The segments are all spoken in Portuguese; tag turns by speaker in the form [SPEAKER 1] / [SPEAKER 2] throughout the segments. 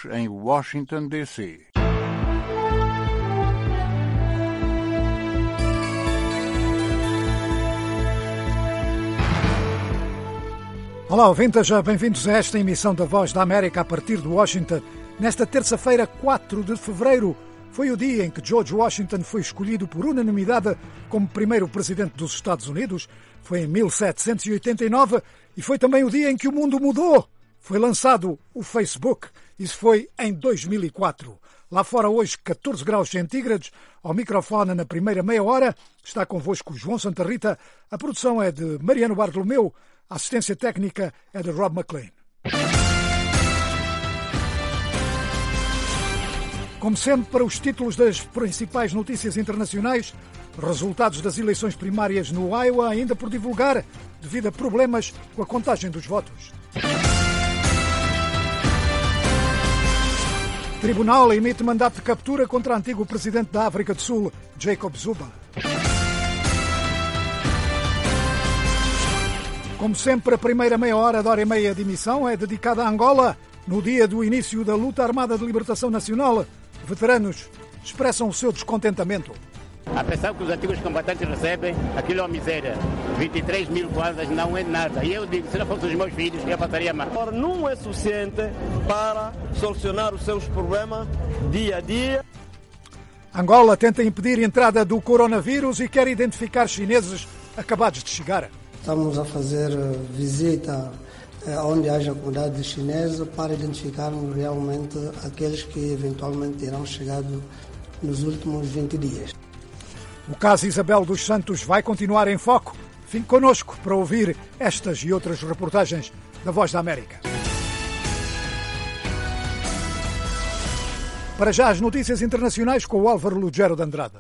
[SPEAKER 1] em Washington, D.C.
[SPEAKER 2] Olá, ouvintes, bem-vindos a esta emissão da Voz da América a partir de Washington. Nesta terça-feira, 4 de fevereiro, foi o dia em que George Washington foi escolhido por unanimidade como primeiro presidente dos Estados Unidos. Foi em 1789 e foi também o dia em que o mundo mudou. Foi lançado o Facebook. Isso foi em 2004. Lá fora hoje 14 graus centígrados. Ao microfone na primeira meia hora está convosco João Santa Rita. A produção é de Mariano Bartolomeu. A assistência técnica é de Rob McLean. Como sempre, para os títulos das principais notícias internacionais, resultados das eleições primárias no Iowa ainda por divulgar, devido a problemas com a contagem dos votos. Tribunal emite mandato de captura contra o antigo presidente da África do Sul, Jacob Zuma. Como sempre, a primeira meia hora da hora e meia de emissão é dedicada a Angola. No dia do início da luta armada de libertação nacional, veteranos expressam o seu descontentamento.
[SPEAKER 3] A pensão que os antigos combatentes recebem, aquilo é uma miséria. 23 mil kwanzas não é nada. E eu digo, se não fossem os meus filhos, eu passaria mais.
[SPEAKER 4] Não é suficiente para solucionar os seus problemas dia a dia.
[SPEAKER 2] Angola tenta impedir a entrada do coronavírus e quer identificar chineses acabados de chegar.
[SPEAKER 5] Estamos a fazer visita onde haja comunidade chinesa para identificarmos realmente aqueles que eventualmente terão chegado nos últimos 20 dias.
[SPEAKER 2] O caso Isabel dos Santos vai continuar em foco. Fique connosco para ouvir estas e outras reportagens da Voz da América. Para já as notícias internacionais com o Álvaro Lugero de Andrade.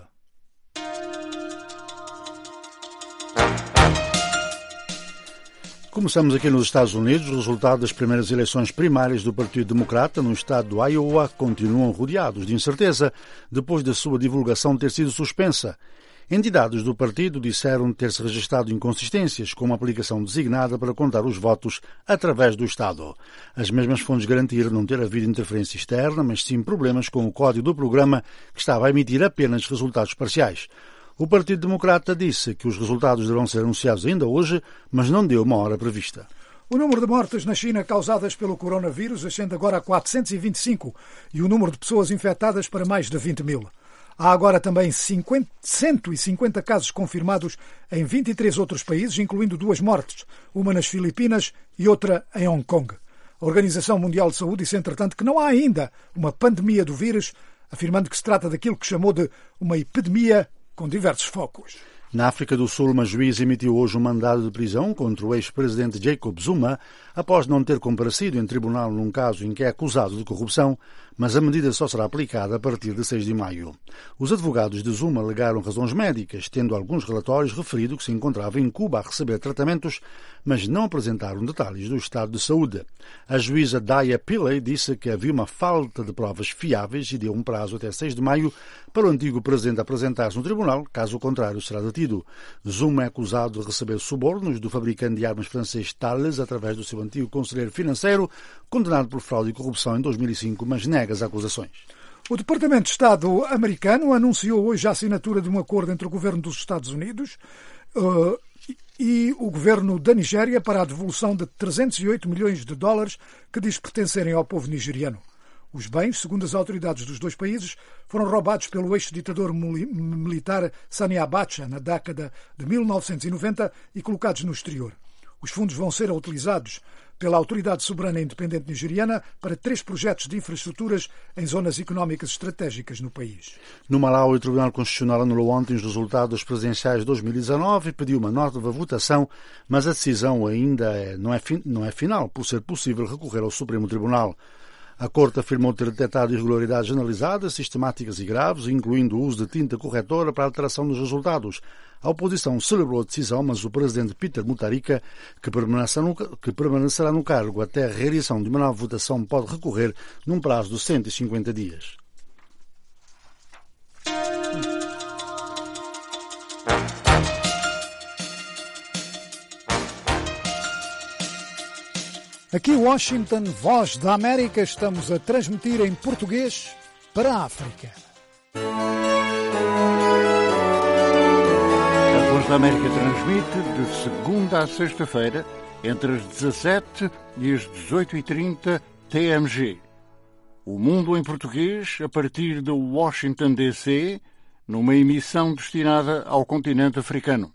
[SPEAKER 6] Começamos aqui nos Estados Unidos. O resultado das primeiras eleições primárias do Partido Democrata no estado do Iowa continuam rodeados de incerteza depois da sua divulgação ter sido suspensa. Entidades do partido disseram ter-se registrado inconsistências com uma aplicação designada para contar os votos através do Estado. As mesmas fontes garantiram não ter havido interferência externa, mas sim problemas com o código do programa que estava a emitir apenas resultados parciais. O Partido Democrata disse que os resultados deverão ser anunciados ainda hoje, mas não deu uma hora prevista.
[SPEAKER 2] O número de mortes na China causadas pelo coronavírus ascende agora a 425 e o número de pessoas infectadas para mais de 20 mil. Há agora também 150 casos confirmados em 23 outros países, incluindo 2 mortes, uma nas Filipinas e outra em Hong Kong. A Organização Mundial de Saúde disse, entretanto, que não há ainda uma pandemia do vírus, afirmando que se trata daquilo que chamou de uma epidemia com diversos focos.
[SPEAKER 6] Na África do Sul, uma juíza emitiu hoje um mandado de prisão contra o ex-presidente Jacob Zuma após não ter comparecido em tribunal num caso em que é acusado de corrupção, mas a medida só será aplicada a partir de 6 de maio. Os advogados de Zuma alegaram razões médicas, tendo alguns relatórios referido que se encontrava em Cuba a receber tratamentos, mas não apresentaram detalhes do estado de saúde. A juíza Daya Pillay disse que havia uma falta de provas fiáveis e deu um prazo até 6 de maio para o antigo presidente apresentar-se no tribunal, caso contrário será detido. Zuma é acusado de receber subornos do fabricante de armas francês Thales através do seu antigo conselheiro financeiro, condenado por fraude e corrupção em 2005, mas nega as acusações.
[SPEAKER 2] O Departamento de Estado americano anunciou hoje a assinatura de um acordo entre o governo dos Estados Unidos e o governo da Nigéria para a devolução de 308 milhões de dólares que diz pertencerem ao povo nigeriano. Os bens, segundo as autoridades dos dois países, foram roubados pelo ex-ditador militar Sani Abacha na década de 1990 e colocados no exterior. Os fundos vão ser utilizados pela Autoridade Soberana Independente Nigeriana para 3 projetos de infraestruturas em zonas económicas estratégicas no país.
[SPEAKER 6] No Malawi, o Tribunal Constitucional anulou ontem os resultados das presidenciais de 2019 e pediu uma nova votação, mas a decisão ainda não é final, por ser possível recorrer ao Supremo Tribunal. A Corte afirmou ter detectado irregularidades analisadas, sistemáticas e graves, incluindo o uso de tinta corretora para a alteração dos resultados. A oposição celebrou a decisão, mas o presidente Peter Mutharika, que permanecerá no cargo até a realização de uma nova votação, pode recorrer num prazo de 150 dias.
[SPEAKER 2] Aqui Washington, Voz da América, estamos a transmitir em português para a África.
[SPEAKER 1] A Voz da América transmite de segunda a sexta-feira, entre as 17 e as 18h30 TMG. O Mundo em Português, a partir de Washington, D.C., numa emissão destinada ao continente africano.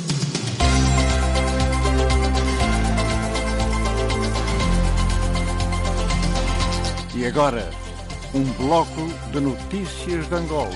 [SPEAKER 1] E agora, um bloco de notícias de Angola.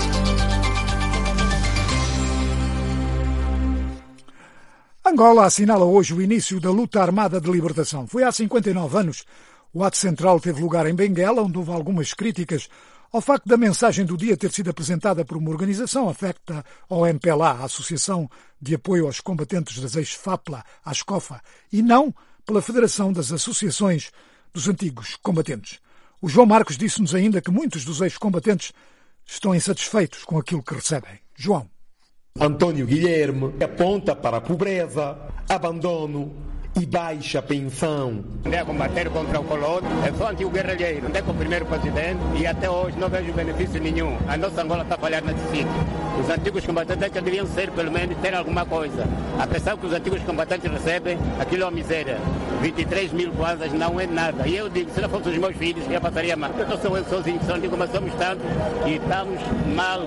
[SPEAKER 2] Angola assinala hoje o início da luta armada de libertação. Foi há 59 anos. O ato central teve lugar em Benguela, onde houve algumas críticas ao facto da mensagem do dia ter sido apresentada por uma organização afecta ao MPLA, a Associação de Apoio aos Combatentes das Ex-FAPLA, a ASCOFA, e não pela Federação das Associações dos Antigos Combatentes. O João Marcos disse-nos ainda que muitos dos ex-combatentes estão insatisfeitos com aquilo que recebem. João.
[SPEAKER 7] Antônio Guilherme aponta para a pobreza, abandono e baixa pensão.
[SPEAKER 3] Andei a combater contra o colono, eu sou antigo guerrilheiro, andei com o primeiro presidente e até hoje não vejo benefício nenhum. A nossa Angola está a falhar nesse sítio. Os antigos combatentes que deviam ser, pelo menos, ter alguma coisa. Apesar que os antigos combatentes recebem, aquilo é uma miséria. 23 mil kwanzas não é nada. E eu digo, se não fossem os meus filhos, eu passaria mal. Eu não sou eu sozinho, sou antigo, mas somos tantos e estamos mal.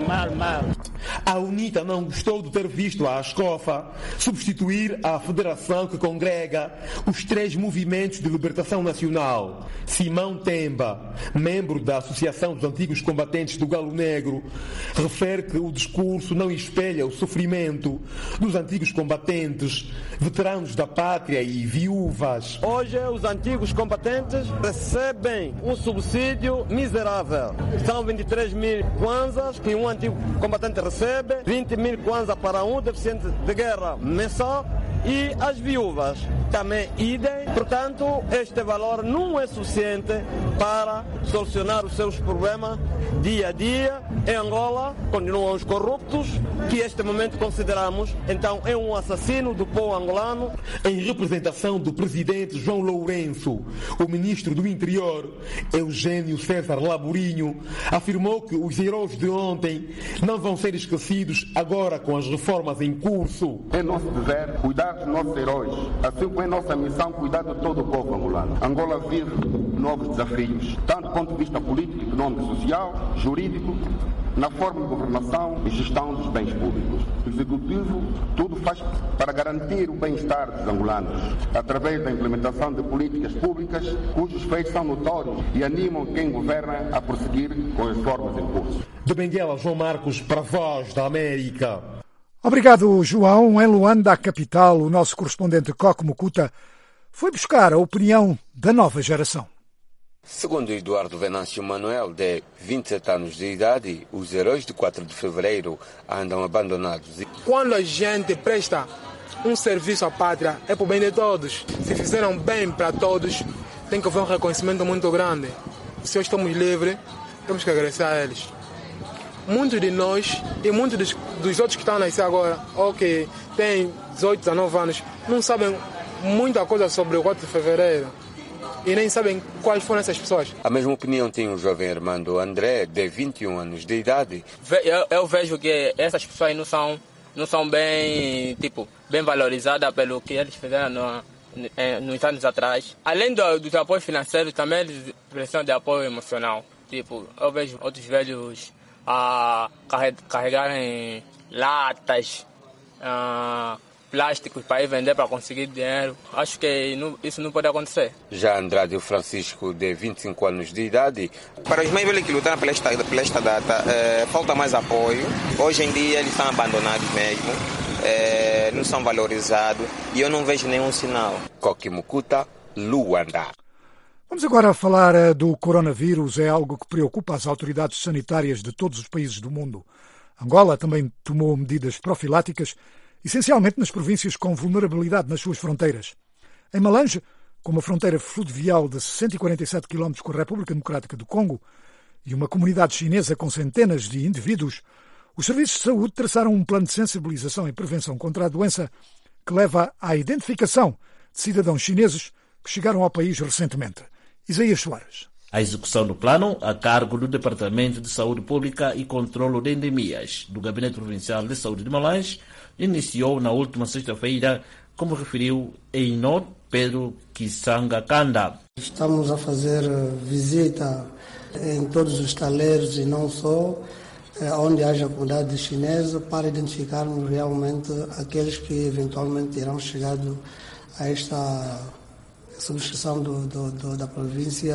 [SPEAKER 7] A UNITA não gostou de ter visto a ASCOFA substituir a federação que congrega os três movimentos de libertação nacional. Simão Temba, membro da Associação dos Antigos Combatentes do Galo Negro, refere que o discurso não espelha o sofrimento dos antigos combatentes, veteranos da pátria e viúvas.
[SPEAKER 4] Hoje os antigos combatentes recebem um subsídio miserável. São 23 mil kwanzas que um antigo combatente recebe, 20 mil kwanzas para um deficiente de guerra mensal e as viúvas também idem. Portanto, este valor não é suficiente para solucionar os seus problemas dia a dia. Em Angola continuam os corruptos, que este momento consideramos, então, é um assassino do povo angolano.
[SPEAKER 7] Em representação do presidente João Lourenço, o ministro do Interior, Eugênio César Laborinho, afirmou que os heróis de ontem não vão ser esquecidos agora com as reformas em curso.
[SPEAKER 8] É nosso dever cuidar dos nossos heróis, assim como é nossa missão cuidar de todo o povo angolano. Angola vive novos desafios, tanto do ponto de vista político, econômico, social, jurídico, na forma de governação e gestão dos bens públicos. O Executivo tudo faz para garantir o bem-estar dos angolanos, através da implementação de políticas públicas cujos feitos são notórios e animam quem governa a prosseguir com as reformas em curso.
[SPEAKER 7] De Benguela, João Marcos, para a Voz da América.
[SPEAKER 2] Obrigado, João. Em Luanda, a capital, o nosso correspondente Coco Mukuta foi buscar a opinião da nova geração.
[SPEAKER 9] Segundo Eduardo Venâncio Manuel, de 27 anos de idade, os heróis de 4 de fevereiro andam abandonados.
[SPEAKER 10] Quando a gente presta um serviço à pátria, é para o bem de todos. Se fizeram bem para todos, tem que haver um reconhecimento muito grande. Se hoje estamos livres, temos que agradecer a eles. Muitos de nós e muitos dos outros que estão a nascer agora, ou que têm 18, 19 anos, não sabem muita coisa sobre o 4 de fevereiro. E nem sabem quais foram essas pessoas.
[SPEAKER 9] A mesma opinião tem o jovem Armando André, de 21 anos de idade.
[SPEAKER 11] Eu vejo que essas pessoas não são bem valorizadas pelo que eles fizeram nos anos atrás. Além do apoio financeiro, também eles precisam de apoio emocional. Eu vejo outros velhos a carregarem latas, plásticos para ir vender para conseguir dinheiro. Acho que isso não pode acontecer.
[SPEAKER 9] Já Andrade Francisco, de 25 anos de idade.
[SPEAKER 12] Para os mais velhos que lutaram pela esta data, falta mais apoio. Hoje em dia eles estão abandonados mesmo, não são valorizados e eu não vejo nenhum sinal.
[SPEAKER 9] Coco Mukuta, Luanda.
[SPEAKER 2] Vamos agora falar do coronavírus. É algo que preocupa as autoridades sanitárias de todos os países do mundo. Angola também tomou medidas profiláticas, essencialmente nas províncias com vulnerabilidade nas suas fronteiras. Em Malange, com uma fronteira fluvial de 147 km com a República Democrática do Congo e uma comunidade chinesa com centenas de indivíduos, os serviços de saúde traçaram um plano de sensibilização e prevenção contra a doença que leva à identificação de cidadãos chineses que chegaram ao país recentemente. Isaías Soares.
[SPEAKER 13] A execução do plano, a cargo do Departamento de Saúde Pública e Controlo de Endemias do Gabinete Provincial de Saúde de Malães, iniciou na última sexta-feira, como referiu Einor Pedro Kisanga Kanda.
[SPEAKER 5] Estamos a fazer visita em todos os taleiros e não só, onde haja comunidade chinesa, para identificarmos realmente aqueles que eventualmente terão chegado a esta subscrição da província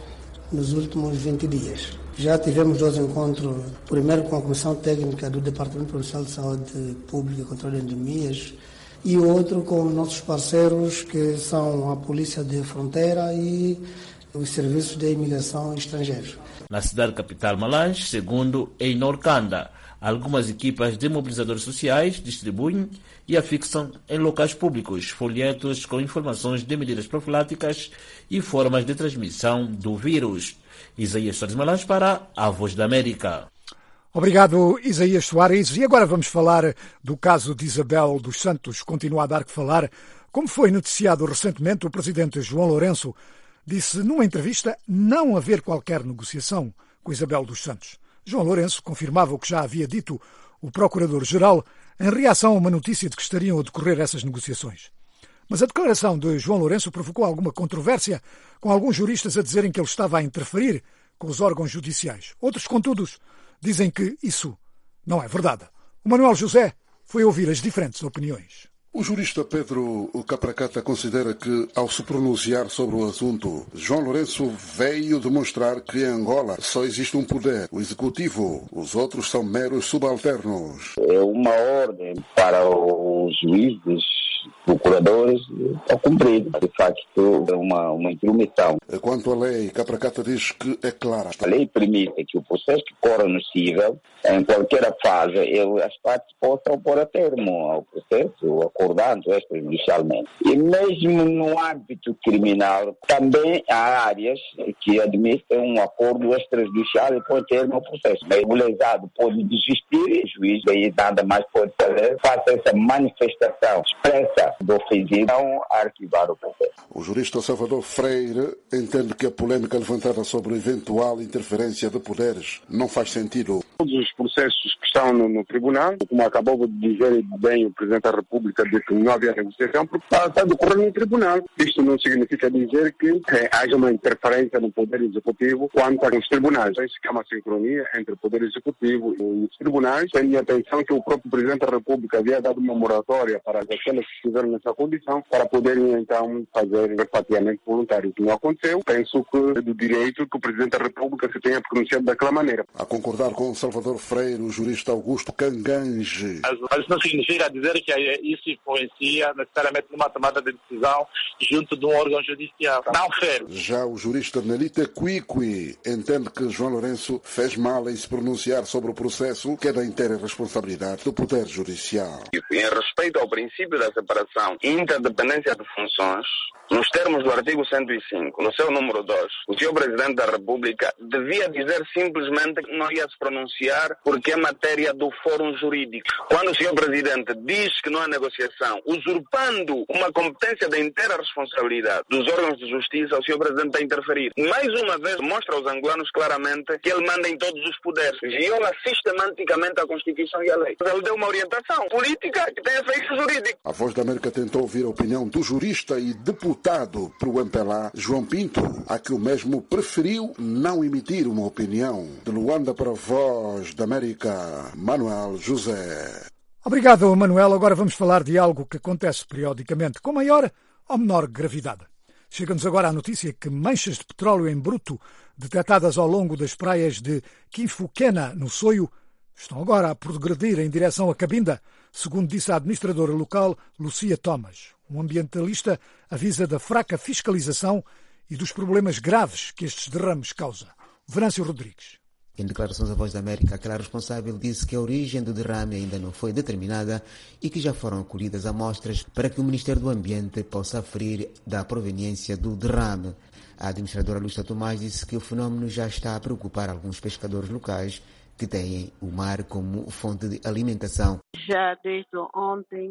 [SPEAKER 5] nos últimos 20 dias. Já tivemos 2 encontros, primeiro com a Comissão Técnica do Departamento Provincial de Saúde Pública e Controle de Endemias, e o outro com nossos parceiros, que são a Polícia de Fronteira e os Serviços de Imigração Estrangeiros.
[SPEAKER 13] Na cidade capital Malães, segundo Einor Kanda, algumas equipas de mobilizadores sociais distribuem e afixam em locais públicos folhetos com informações de medidas profiláticas e formas de transmissão do vírus. Isaías Soares Malães para a Voz da América.
[SPEAKER 2] Obrigado, Isaías Soares. E agora vamos falar do caso de Isabel dos Santos. Continua a dar que falar. Como foi noticiado recentemente, o presidente João Lourenço disse numa entrevista não haver qualquer negociação com Isabel dos Santos. João Lourenço confirmava o que já havia dito o procurador-geral em reação a uma notícia de que estariam a decorrer essas negociações. Mas a declaração de João Lourenço provocou alguma controvérsia, com alguns juristas a dizerem que ele estava a interferir com os órgãos judiciais. Outros, contudo, dizem que isso não é verdade. O Manuel José foi ouvir as diferentes opiniões.
[SPEAKER 14] O jurista Pedro Capracata considera que, ao se pronunciar sobre o assunto, João Lourenço veio demonstrar que em Angola só existe um poder, o executivo. Os outros são meros subalternos.
[SPEAKER 15] É uma ordem para os juízes, procuradores, a cumprir. De facto, é uma intromissão.
[SPEAKER 14] Quanto à lei, Capracata diz que é clara.
[SPEAKER 15] A lei permite que o processo que corra no cível, em qualquer fase, as partes possam opor a termo ao processo, acordando extrajudicialmente. E mesmo no âmbito criminal, também há áreas que admitem um acordo extrajudicial e põe termo ao processo. O lesado pode desistir e o juiz aí nada mais pode fazer, faça essa manifestação expressa do ofendido, não arquivar o processo.
[SPEAKER 14] O jurista Salvador Freire entende que a polêmica levantada sobre eventual interferência de poderes não faz sentido.
[SPEAKER 8] Todos os processos que estão no tribunal, como acabou de dizer bem o Presidente da República, de que não havia negociação, porque está a decorrer no tribunal. Isto não significa dizer que haja uma interferência no Poder Executivo quanto aos tribunais. Isso é uma sincronia entre o Poder Executivo e os tribunais. Tenho a atenção que o próprio Presidente da República havia dado uma moratória para aqueles que estiveram nessa condição, para poderem então fazer repatriamento voluntário. Isso não aconteceu. Penso que é do direito que o Presidente da República se tenha pronunciado daquela maneira.
[SPEAKER 14] A concordar com Salvador Freire, o jurista Augusto Cangange.
[SPEAKER 16] Mas não significa dizer que isso influencia necessariamente numa tomada de decisão junto de um órgão judicial. Não fer.
[SPEAKER 14] Já o jurista Nelita Quiqui entende que João Lourenço fez mal em se pronunciar sobre o processo, que é da inteira responsabilidade do Poder Judicial.
[SPEAKER 15] Em respeito ao princípio da separação e interdependência de funções, nos termos do artigo 105, no seu número 2, o senhor Presidente da República devia dizer simplesmente que não ia se pronunciar porque é matéria do fórum jurídico. Quando o senhor Presidente diz que não há negociação, usurpando uma competência da inteira responsabilidade dos órgãos de justiça, o senhor Presidente está a interferir. Mais uma vez, mostra aos angolanos claramente que ele manda em todos os poderes. Viola sistematicamente a Constituição e a lei. Ele deu uma orientação política que tem efeito jurídico.
[SPEAKER 14] A Voz da América tentou ouvir a opinião do jurista e deputado para o MPLA, João Pinto, a que o mesmo preferiu não emitir uma opinião. De Luanda para a Voz da América, Manuel José.
[SPEAKER 2] Obrigado, Manuel. Agora vamos falar de algo que acontece periodicamente, com maior ou menor gravidade. Chega-nos agora a notícia que manchas de petróleo em bruto detectadas ao longo das praias de Quinfuquena, no Soio, estão agora a progredir em direção a Cabinda, segundo disse a administradora local Lucia Thomas. Um ambientalista avisa da fraca fiscalização e dos problemas graves que estes derrames causam. Venâncio Rodrigues.
[SPEAKER 17] Em declarações à Voz da América, aquela responsável disse que a origem do derrame ainda não foi determinada e que já foram acolhidas amostras para que o Ministério do Ambiente possa aferir da proveniência do derrame. A administradora Lucia Tomás disse que o fenómeno já está a preocupar alguns pescadores locais que têm o mar como fonte de alimentação.
[SPEAKER 18] Já desde ontem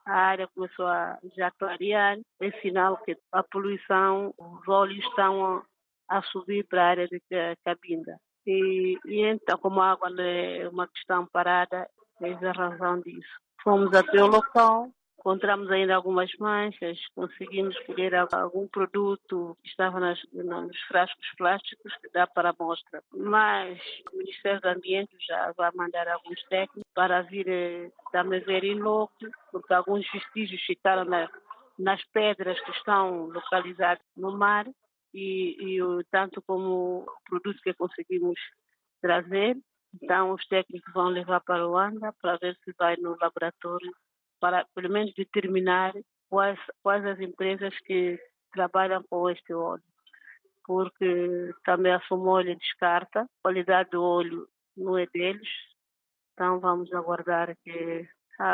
[SPEAKER 18] a área começou a já clarear, é sinal que a poluição, os óleos estão a subir para a área de Cabinda. E então, como a água é uma questão parada, é a razão disso. Fomos até o local, encontramos ainda algumas manchas, conseguimos colher algum produto que estava nos frascos plásticos que dá para a amostra. Mas o Ministério do Ambiente já vai mandar alguns técnicos para vir também ver em loco, porque alguns vestígios ficaram nas pedras que estão localizadas no mar e tanto como o produto que conseguimos trazer. Então os técnicos vão levar para Luanda para ver se vai no laboratório para pelo menos determinar quais as empresas que trabalham com este óleo. Porque também a Somolha descarta, a qualidade do óleo não é deles. Então vamos aguardar que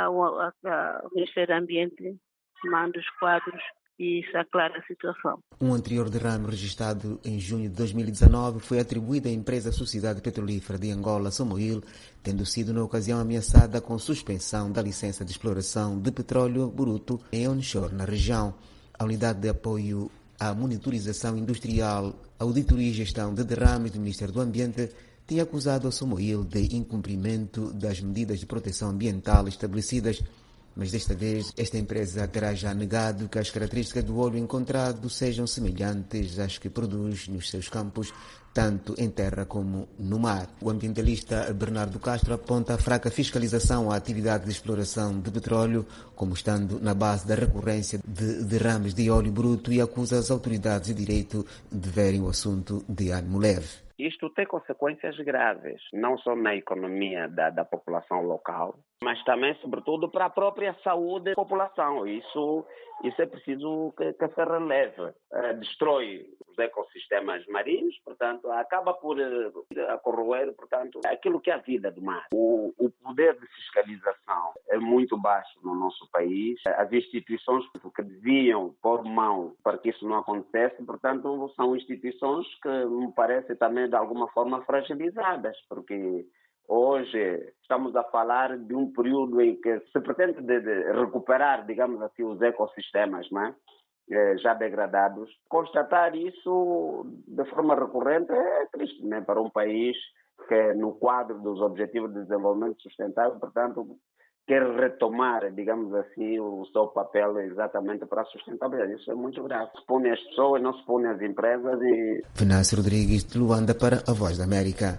[SPEAKER 18] o Ministério do Ambiente mande os quadros e isso aclara a situação.
[SPEAKER 17] Um anterior derrame registrado em junho de 2019 foi atribuído à empresa Sociedade Petrolífera de Angola, Somoil, tendo sido na ocasião ameaçada com suspensão da licença de exploração de petróleo bruto em onshore na região. A unidade de apoio à monitorização industrial, auditoria e gestão de derrames do Ministério do Ambiente tinha acusado a Somoil de incumprimento das medidas de proteção ambiental estabelecidas. Mas desta vez, esta empresa terá já negado que as características do óleo encontrado sejam semelhantes às que produz nos seus campos, tanto em terra como no mar. O ambientalista Bernardo Castro aponta a fraca fiscalização à atividade de exploração de petróleo, como estando na base da recorrência de derrames de óleo bruto, e acusa as autoridades de direito de verem o assunto de ânimo leve.
[SPEAKER 19] Isto tem consequências graves, não só na economia da população local, mas também, sobretudo, para a própria saúde da população. Isso é preciso que se releve. Destrói os ecossistemas marinhos, portanto, acaba por corroer, portanto, aquilo que é a vida do mar. O poder de fiscalização é muito baixo no nosso país. As instituições que deviam pôr mão para que isso não acontecesse, portanto, são instituições que me parecem também, de alguma forma, fragilizadas, porque hoje estamos a falar de um período em que se pretende de recuperar, digamos assim, os ecossistemas, não é? Já degradados. Constatar isso de forma recorrente é triste, né? Para um país que, no quadro dos Objetivos de Desenvolvimento Sustentável, portanto, quer retomar, digamos assim, o seu papel exatamente para a sustentabilidade. Isso é muito grave. Se põe as pessoas, não se põe as empresas e...
[SPEAKER 17] Venâncio Rodrigues, de Luanda, para a Voz da América.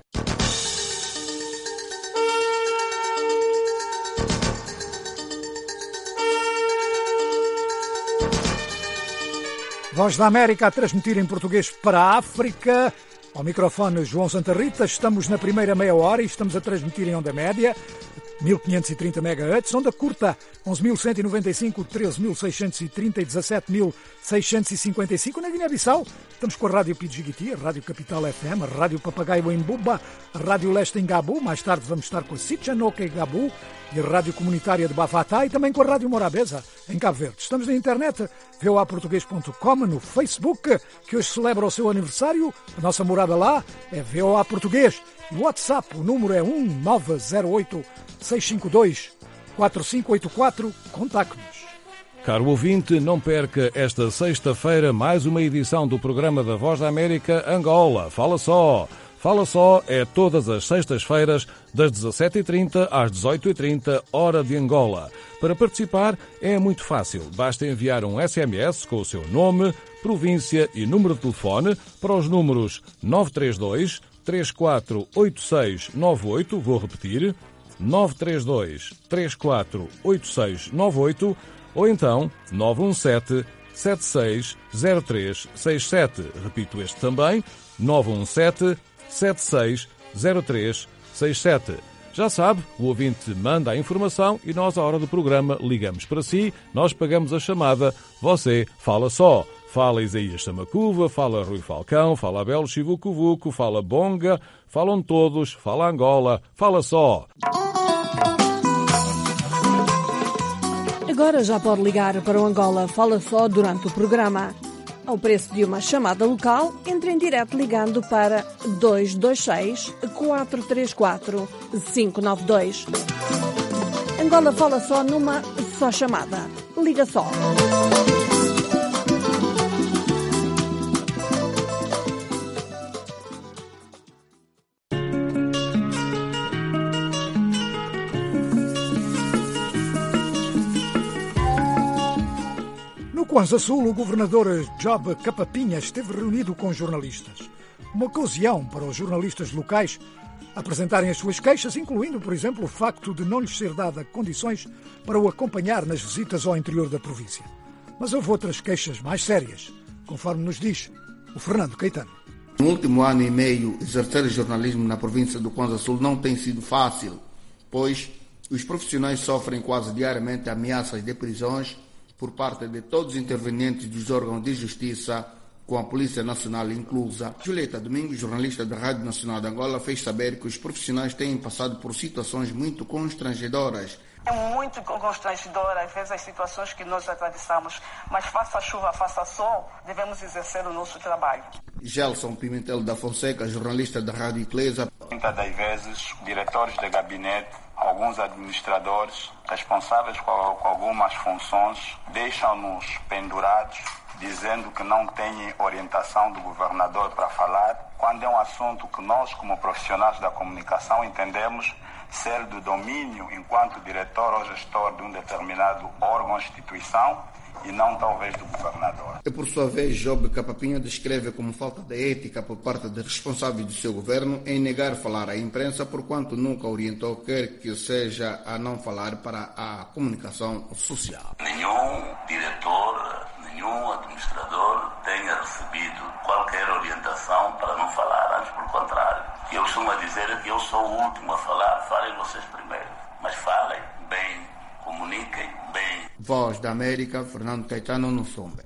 [SPEAKER 2] Voz da América a transmitir em português para a África. Ao microfone João Santa Rita, estamos na primeira meia hora e estamos a transmitir em onda média, 1530 MHz, onda curta, 11.195, 13.630 e 17.655. Na Guiné-Bissau, estamos com a Rádio Pidjigiti, a Rádio Capital FM, a Rádio Papagaio em Buba, a Rádio Leste em Gabu. Mais tarde vamos estar com a Sitchanoka em Gabu e a Rádio Comunitária de Bafatá e também com a Rádio Morabeza em Cabo Verde. Estamos na internet, voaportuguês.com, no Facebook, que hoje celebra o seu aniversário. A nossa morada lá é VOA Português. E o WhatsApp, o número é 1908-652-4584. Contacte-nos.
[SPEAKER 20] Caro ouvinte, não perca esta sexta-feira mais uma edição do programa da Voz da América Angola. Fala Só! Fala Só é todas as sextas-feiras, das 17h30 às 18h30, hora de Angola. Para participar é muito fácil. Basta enviar um SMS com o seu nome, província e número de telefone para os números 932 348698, vou repetir, 932 348698, ou então 917 760367. Repito este também, 917 760367. Já sabe, o ouvinte manda a informação e nós, à hora do programa, ligamos para si, nós pagamos a chamada, você fala só. Fala Isaías Samacuva, fala Rui Falcão, fala Abel Chivucuvuco, fala Bonga, falam todos, fala Angola, fala só.
[SPEAKER 21] Agora já pode ligar para o Angola Fala Só durante o programa. Ao preço de uma chamada local, entre em direto ligando para 226-434-592. Angola Fala Só numa só chamada. Liga só.
[SPEAKER 2] No Kwanza Sul, o governador Job Kapapinha esteve reunido com jornalistas. Uma ocasião para os jornalistas locais apresentarem as suas queixas, incluindo, por exemplo, o facto de não lhes ser dada condições para o acompanhar nas visitas ao interior da província. Mas houve outras queixas mais sérias, conforme nos diz o Fernando Caetano.
[SPEAKER 6] No último ano e meio, exercer jornalismo na província do Kwanza Sul não tem sido fácil, pois os profissionais sofrem quase diariamente ameaças de prisões por parte de todos os intervenientes dos órgãos de justiça, com a Polícia Nacional inclusa. Julieta Domingos, jornalista da Rádio Nacional de Angola, fez saber que os profissionais têm passado por situações muito constrangedoras.
[SPEAKER 22] É muito constrangedor, às vezes, as situações que nós atravessamos, mas faça chuva, faça sol, devemos exercer o nosso trabalho.
[SPEAKER 6] Gelson Pimentel da Fonseca, jornalista da Rádio Eclésia.
[SPEAKER 23] Muitas das vezes, diretores de gabinete, alguns administradores responsáveis com algumas funções deixam-nos pendurados, dizendo que não têm orientação do governador para falar, quando é um assunto que nós, como profissionais da comunicação, entendemos ser do domínio enquanto diretor ou gestor de um determinado órgão ou instituição e não talvez do governador.
[SPEAKER 6] E por sua vez, Job Kapapinha descreve como falta de ética por parte de responsáveis do seu governo em negar falar à imprensa, porquanto nunca orientou quer que seja a não falar para a comunicação social.
[SPEAKER 24] Nenhum diretor, nenhum administrador tenha recebido qualquer orientação para não falar, antes pelo contrário. Eu costumo dizer que eu sou o último a falar, falem vocês primeiro, mas falem bem, comuniquem bem.
[SPEAKER 6] Voz da América, Fernando Caetano, no Sombre.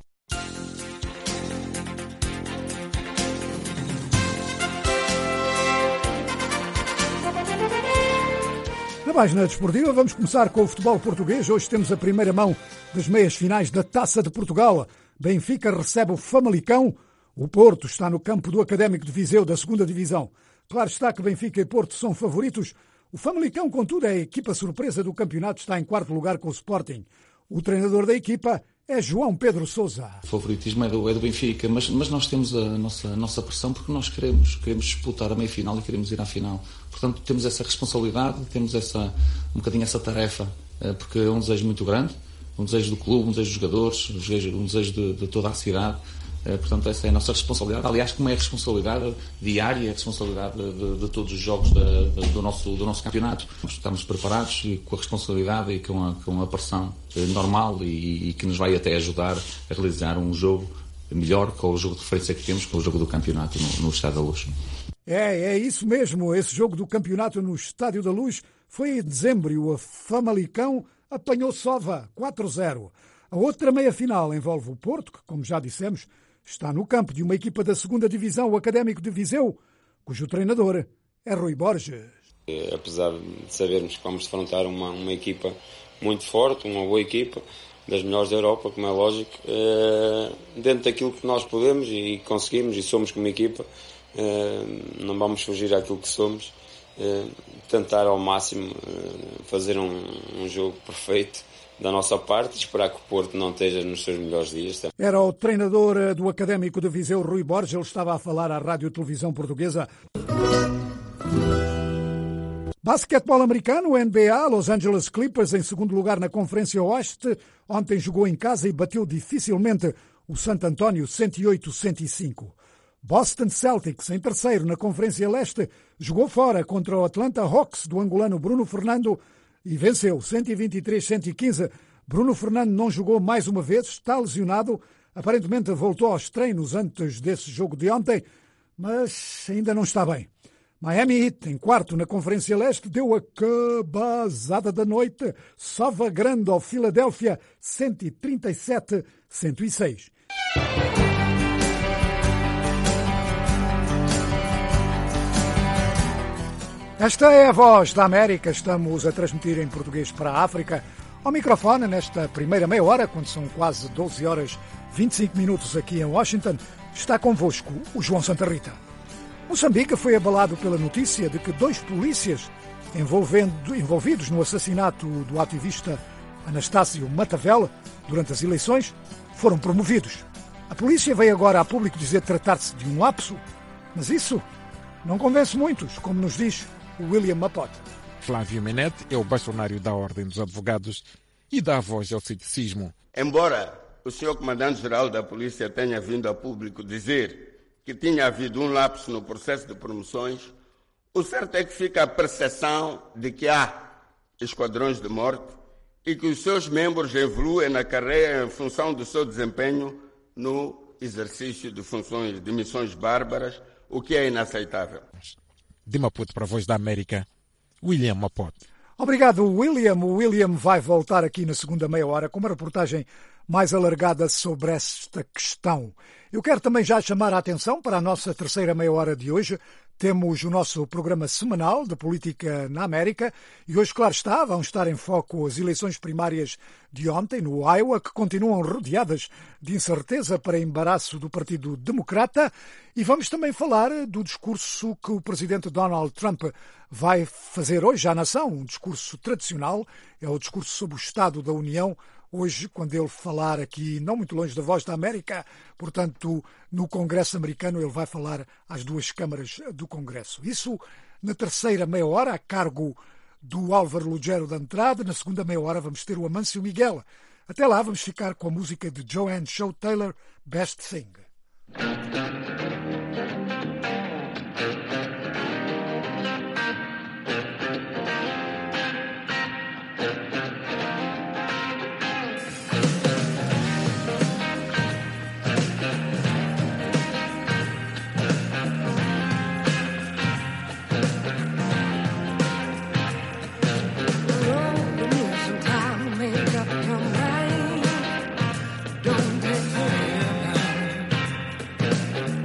[SPEAKER 2] Na página desportiva, vamos começar com o futebol português. Hoje temos a primeira mão das meias finais da Taça de Portugal. Benfica recebe o Famalicão. O Porto está no campo do Académico de Viseu, da 2ª Divisão. Claro está que Benfica e Porto são favoritos. O Famalicão, contudo, é a equipa surpresa do campeonato, está em 4º lugar com o Sporting. O treinador da equipa é João Pedro Sousa.
[SPEAKER 25] O favoritismo é do Benfica, mas nós temos a nossa pressão porque nós queremos disputar a meia-final e queremos ir à final. Portanto, temos essa responsabilidade, temos um bocadinho essa tarefa, porque é um desejo muito grande, um desejo do clube, um desejo dos jogadores, um desejo de toda a cidade. Portanto, essa é a nossa responsabilidade. Aliás, como é a responsabilidade diária, a responsabilidade de todos os jogos do nosso campeonato. Estamos preparados e com a responsabilidade e com a pressão normal e que nos vai até ajudar a realizar um jogo melhor com o jogo de referência que temos, com o jogo do campeonato no Estádio da Luz.
[SPEAKER 2] É isso mesmo. Esse jogo do campeonato no Estádio da Luz foi em dezembro e o Famalicão apanhou Sova 4-0. A outra meia-final envolve o Porto, que, como já dissemos, está no campo de uma equipa da 2ª Divisão, o Académico de Viseu, cujo treinador é Rui Borges.
[SPEAKER 26] Apesar de sabermos que vamos defrontar uma equipa muito forte, uma boa equipa, das melhores da Europa, como é lógico, dentro daquilo que nós podemos e conseguimos e somos como equipa, não vamos fugir àquilo que somos, tentar ao máximo fazer um jogo perfeito da nossa parte, esperar que o Porto não esteja nos seus melhores dias.
[SPEAKER 2] Era o treinador do Académico de Viseu, Rui Borges. Ele estava a falar à Rádio Televisão Portuguesa. Basquetebol americano, NBA, Los Angeles Clippers em 2º lugar na Conferência Oeste. Ontem jogou em casa e bateu dificilmente o Santo António 108-105. Boston Celtics em 3º na Conferência Leste jogou fora contra o Atlanta Hawks do angolano Bruno Fernando e venceu 123-115. Bruno Fernando não jogou mais uma vez, está lesionado. Aparentemente voltou aos treinos antes desse jogo de ontem, mas ainda não está bem. Miami Heat, em 4º na Conferência Leste, deu a cabazada da noite. Sova Grande ao Philadelphia, 137-106. Esta é a Voz da América. Estamos a transmitir em português para a África. Ao microfone, nesta primeira meia hora, quando são quase 12 horas 25 minutos aqui em Washington, está convosco o João Santa Rita. Moçambique foi abalado pela notícia de que 2 polícias envolvidos no assassinato do ativista Anastácio Matavele, durante as eleições, foram promovidos. A polícia veio agora a público dizer tratar-se de um lapso, mas isso não convence muitos, como nos diz o William Mapote.
[SPEAKER 1] Flávio Menete é o bastonário da Ordem dos Advogados e dá voz ao ceticismo.
[SPEAKER 8] Embora o senhor comandante-geral da polícia tenha vindo a público dizer que tinha havido um lapso no processo de promoções, o certo é que fica a percepção de que há esquadrões de morte e que os seus membros evoluem na carreira em função do seu desempenho no exercício de funções de missões bárbaras, o que é inaceitável.
[SPEAKER 1] De Maputo para a Voz da América, William Mapote.
[SPEAKER 2] Obrigado, William. O William vai voltar aqui na segunda meia hora com uma reportagem mais alargada sobre esta questão. Eu quero também já chamar a atenção para a nossa terceira meia hora de hoje. Temos o nosso programa semanal de política na América e hoje, claro está, vão estar em foco as eleições primárias de ontem no Iowa, que continuam rodeadas de incerteza para embaraço do Partido Democrata, e vamos também falar do discurso que o presidente Donald Trump vai fazer hoje à nação, um discurso tradicional, é o discurso sobre o Estado da União, hoje, quando ele falar aqui, não muito longe da Voz da América, portanto, no Congresso americano, ele vai falar às duas câmaras do Congresso. Isso na terceira meia hora, a cargo do Álvaro Lugero de Andrade. Na segunda meia hora vamos ter o Amâncio Miguel. Até lá vamos ficar com a música de Joanne Shaw Taylor, Best Thing.
[SPEAKER 3] Don't take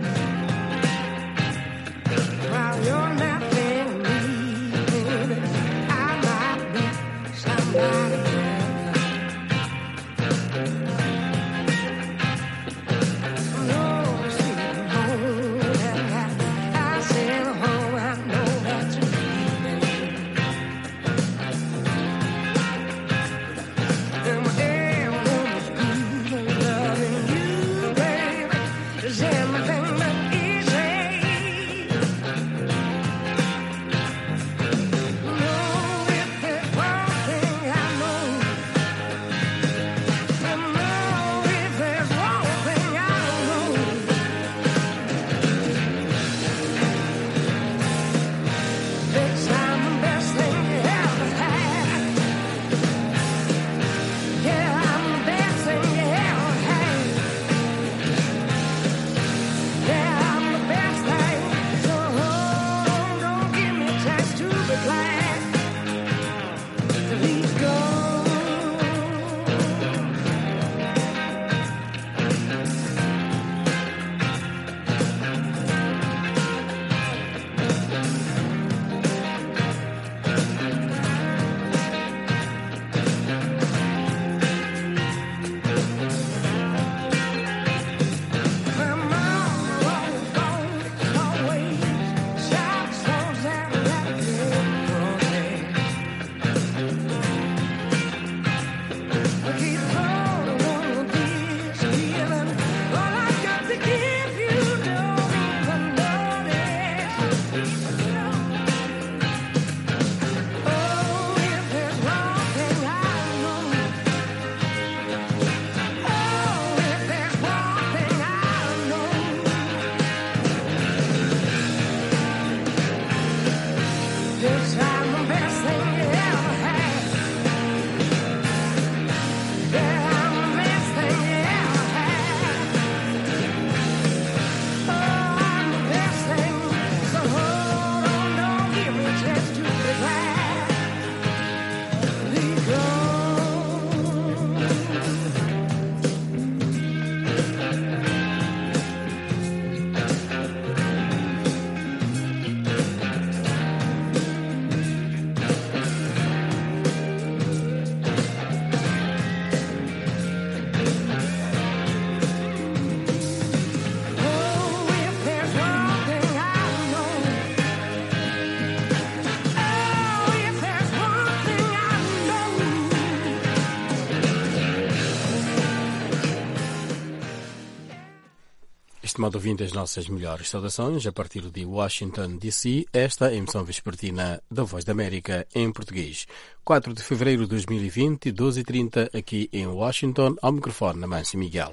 [SPEAKER 3] estimado ouvinte, as nossas melhores saudações a partir de Washington, D.C., esta é a emissão vespertina da Voz da América em português. 4 de fevereiro de 2020, 12h30, aqui em Washington, ao microfone, Amâncio Miguel.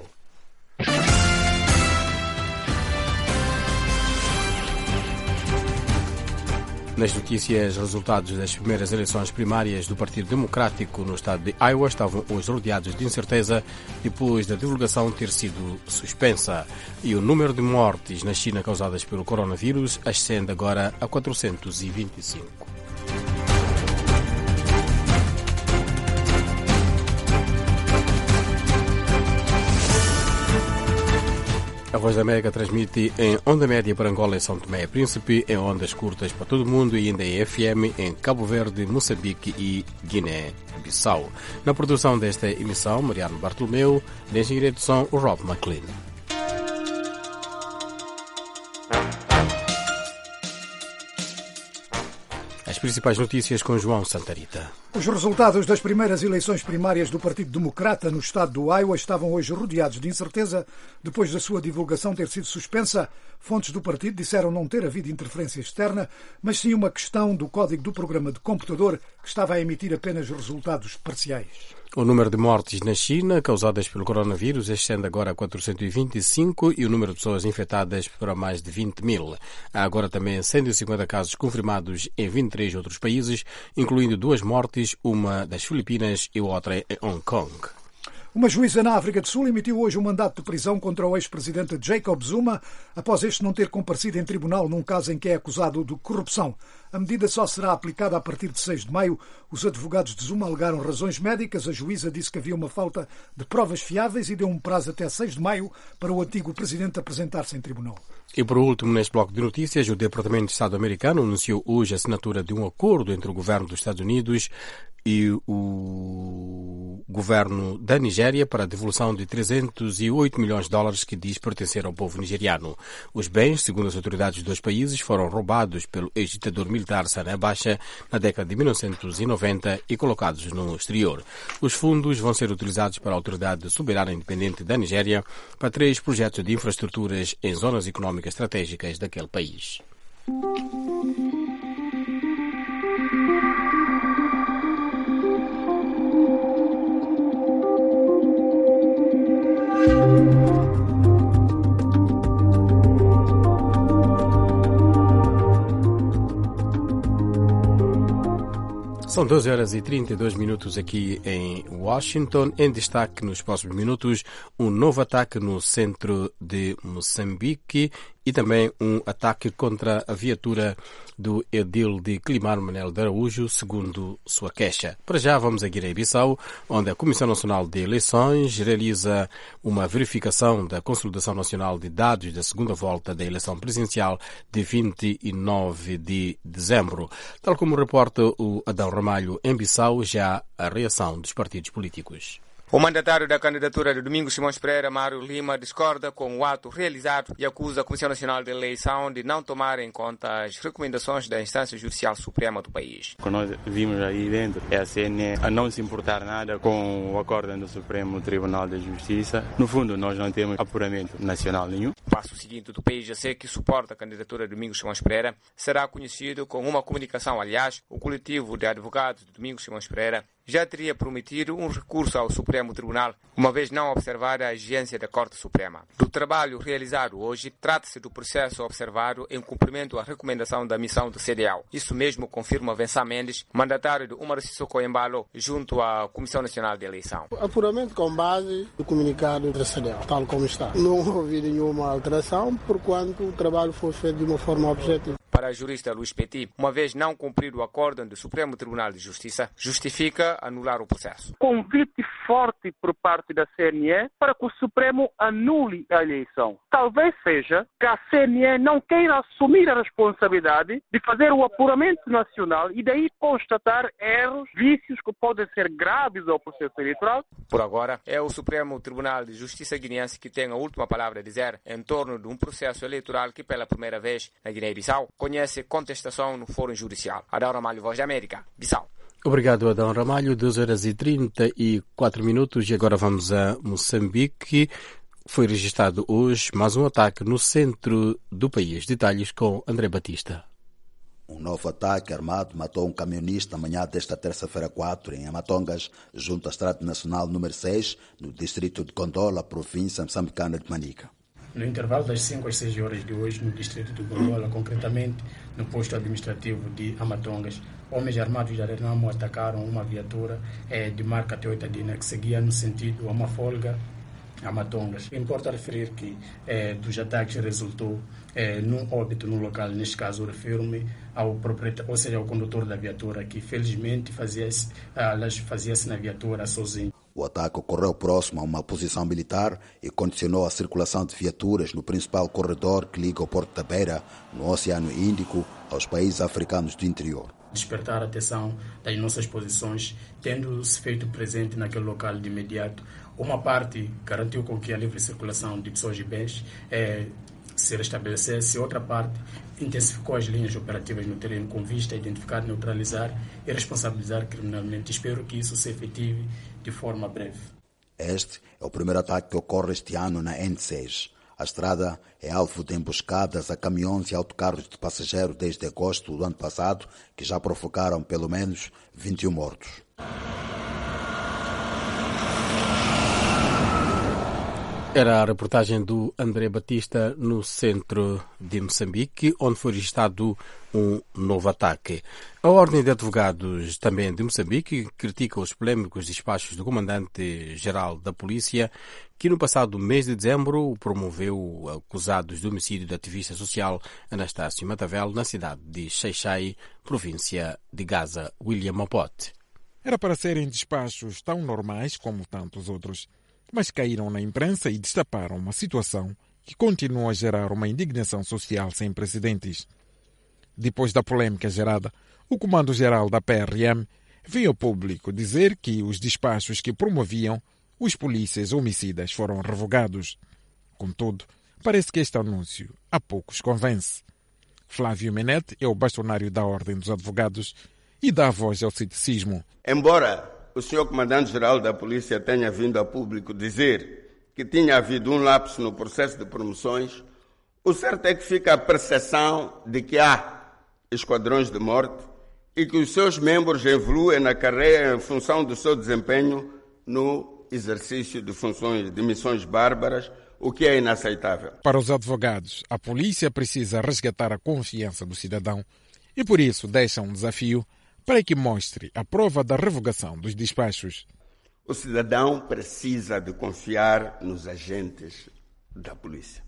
[SPEAKER 3] Nas notícias, resultados das primeiras eleições primárias do Partido Democrático no estado de Iowa estavam hoje rodeados de incerteza depois da divulgação ter sido suspensa. E o número de mortes na China causadas pelo coronavírus ascende agora a 425. A Voz da América transmite em onda média para Angola e São Tomé e Príncipe, em ondas curtas para todo o mundo e ainda em FM em Cabo Verde, Moçambique e Guiné-Bissau. Na produção desta emissão, Mariano Bartolomeu, na engenharia de som, o Rob McLean. As principais notícias com João Santarita.
[SPEAKER 2] Os resultados das primeiras eleições primárias do Partido Democrata no estado do Iowa estavam hoje rodeados de incerteza depois da sua divulgação ter sido suspensa. Fontes do partido disseram não ter havido interferência externa, mas sim uma questão do código do programa de computador que estava a emitir apenas resultados parciais.
[SPEAKER 3] O número de mortes na China causadas pelo coronavírus ascende agora a 425 e o número de pessoas infectadas para mais de 20 mil. Há agora também 150 casos confirmados em 23 outros países, incluindo 2 mortes, uma das Filipinas e outra em Hong Kong.
[SPEAKER 2] Uma juíza na África do Sul emitiu hoje um mandato de prisão contra o ex-presidente Jacob Zuma, após este não ter comparecido em tribunal num caso em que é acusado de corrupção. A medida só será aplicada a partir de 6 de maio. Os advogados de Zuma alegaram razões médicas. A juíza disse que havia uma falta de provas fiáveis e deu um prazo até 6 de maio para o antigo presidente apresentar-se em tribunal.
[SPEAKER 3] E por último, neste bloco de notícias, o Departamento de Estado americano anunciou hoje a assinatura de um acordo entre o governo dos Estados Unidos e o governo da Nigéria para a devolução de 308 milhões de dólares que diz pertencer ao povo nigeriano. Os bens, segundo as autoridades dos dois países, foram roubados pelo ex-ditador militar Sani Abacha na década de 1990 e colocados no exterior. Os fundos vão ser utilizados para a Autoridade Soberana Independente da Nigéria para 3 projetos de infraestruturas em zonas económicas estratégicas daquele país. São 12h32 aqui em Washington. Em destaque nos próximos minutos, um novo ataque no centro de Moçambique e também um ataque contra a viatura do edil de Climar, Manel de Araújo, segundo sua queixa. Para já vamos a Guiné-Bissau, onde a Comissão Nacional de Eleições realiza uma verificação da Consolidação Nacional de Dados da segunda volta da eleição presidencial de 29 de dezembro. Tal como reporta o Adão Ramalho em Bissau, já a reação dos partidos políticos.
[SPEAKER 4] O mandatário da candidatura de Domingos Simões Pereira, Mário Lima, discorda com o ato realizado e acusa a Comissão Nacional de Eleição de não tomar em conta as recomendações da Instância Judicial Suprema do país.
[SPEAKER 7] O que nós vimos aí dentro é a CNE a não se importar nada com o acórdão do Supremo Tribunal de Justiça. No fundo, nós não temos apuramento nacional nenhum.
[SPEAKER 4] O passo seguinte do PIGC, que suporta a candidatura de Domingos Simões Pereira, será conhecido com uma comunicação. Aliás, o coletivo de advogados de Domingos Simões Pereira já teria prometido um recurso ao Supremo Tribunal, uma vez não observada a exigência da Corte Suprema. Do trabalho realizado hoje, trata-se do processo observado em cumprimento à recomendação da missão do CDAO. Isso mesmo confirma Vensá Mendes, mandatário de Umar Sissoko Embalo, junto à Comissão Nacional de Eleição.
[SPEAKER 5] Apuramento com base do comunicado do CDAO, tal como está. Não houve nenhuma alteração, porquanto o trabalho foi feito de uma forma objetiva.
[SPEAKER 4] Para a jurista Luís Petit, uma vez não cumprido o acórdão do Supremo Tribunal de Justiça, justifica anular o processo.
[SPEAKER 10] Convite forte por parte da CNE para que o Supremo anule a eleição. Talvez seja que a CNE não queira assumir a responsabilidade de fazer o apuramento nacional e daí constatar erros, vícios que podem ser graves ao processo eleitoral.
[SPEAKER 4] Por agora, é o Supremo Tribunal de Justiça guineense que tem a última palavra a dizer em torno de um processo eleitoral que pela primeira vez na Guiné-Bissau conhece contestação no Fórum Judicial. Adão Ramalho, Voz da América, Bissau.
[SPEAKER 3] Obrigado, Adão Ramalho. 2h34 e agora vamos a Moçambique. foi registrado hoje mais um ataque no centro do país. Detalhes com André Batista.
[SPEAKER 9] Um novo ataque armado matou um camionista na manhã desta terça-feira 4 em Amatongas, junto à Estrada Nacional número 6, no distrito de Gondola, província moçambicana de Manica.
[SPEAKER 11] No intervalo das 5 às 6 horas de hoje, no distrito de Gondola, concretamente no posto administrativo de Amatongas, homens armados de Arenamo atacaram uma viatura de marca Toyota Dina que seguia no sentido a uma folga Amatongas. Importa referir que dos ataques resultou num óbito no local. Neste caso, refiro-me ao proprietário, ou seja, ao condutor da viatura, que felizmente fazia-se na viatura sozinho.
[SPEAKER 9] O ataque ocorreu próximo a uma posição militar e condicionou a circulação de viaturas no principal corredor que liga o Porto da Beira, no Oceano Índico, aos países africanos do interior.
[SPEAKER 11] Despertar a atenção das nossas posições, tendo-se feito presente naquele local de imediato. Uma parte garantiu com que a livre circulação de pessoas e bens se restabelecesse, outra parte intensificou as linhas operativas no terreno com vista a identificar, neutralizar e responsabilizar criminalmente. Espero que isso se efetive de forma breve.
[SPEAKER 9] Este é o primeiro ataque que ocorre este ano na N6. A estrada é alvo de emboscadas a caminhões e autocarros de passageiros desde agosto do ano passado, que já provocaram pelo menos 21 mortos.
[SPEAKER 3] Era a reportagem do André Batista no centro de Moçambique, onde foi registrado um novo ataque. A Ordem de Advogados também de Moçambique critica os polêmicos despachos do comandante-geral da polícia, que no passado mês de dezembro promoveu acusados de homicídio da ativista social Anastácio Matavel na cidade de Xai-Xai, província de Gaza. William Mapote.
[SPEAKER 1] Era para serem despachos tão normais como tantos outros, mas caíram na imprensa e destaparam uma situação que continua a gerar uma indignação social sem precedentes. Depois da polêmica gerada, o comando-geral da PRM veio ao público dizer que os despachos que promoviam os polícias homicidas foram revogados. Contudo, parece que este anúncio a poucos convence. Flávio Menete é o bastonário da Ordem dos Advogados e dá voz ao ceticismo.
[SPEAKER 8] Embora o senhor comandante-geral da polícia tenha vindo a público dizer que tinha havido um lapso no processo de promoções, o certo é que fica a percepção de que há esquadrões de morte e que os seus membros evoluem na carreira em função do seu desempenho no exercício de funções de missões bárbaras, o que é inaceitável.
[SPEAKER 1] Para os advogados, a polícia precisa resgatar a confiança do cidadão e por isso deixa um desafio para que mostre a prova da revogação dos despachos.
[SPEAKER 8] O cidadão precisa de confiar nos agentes da polícia.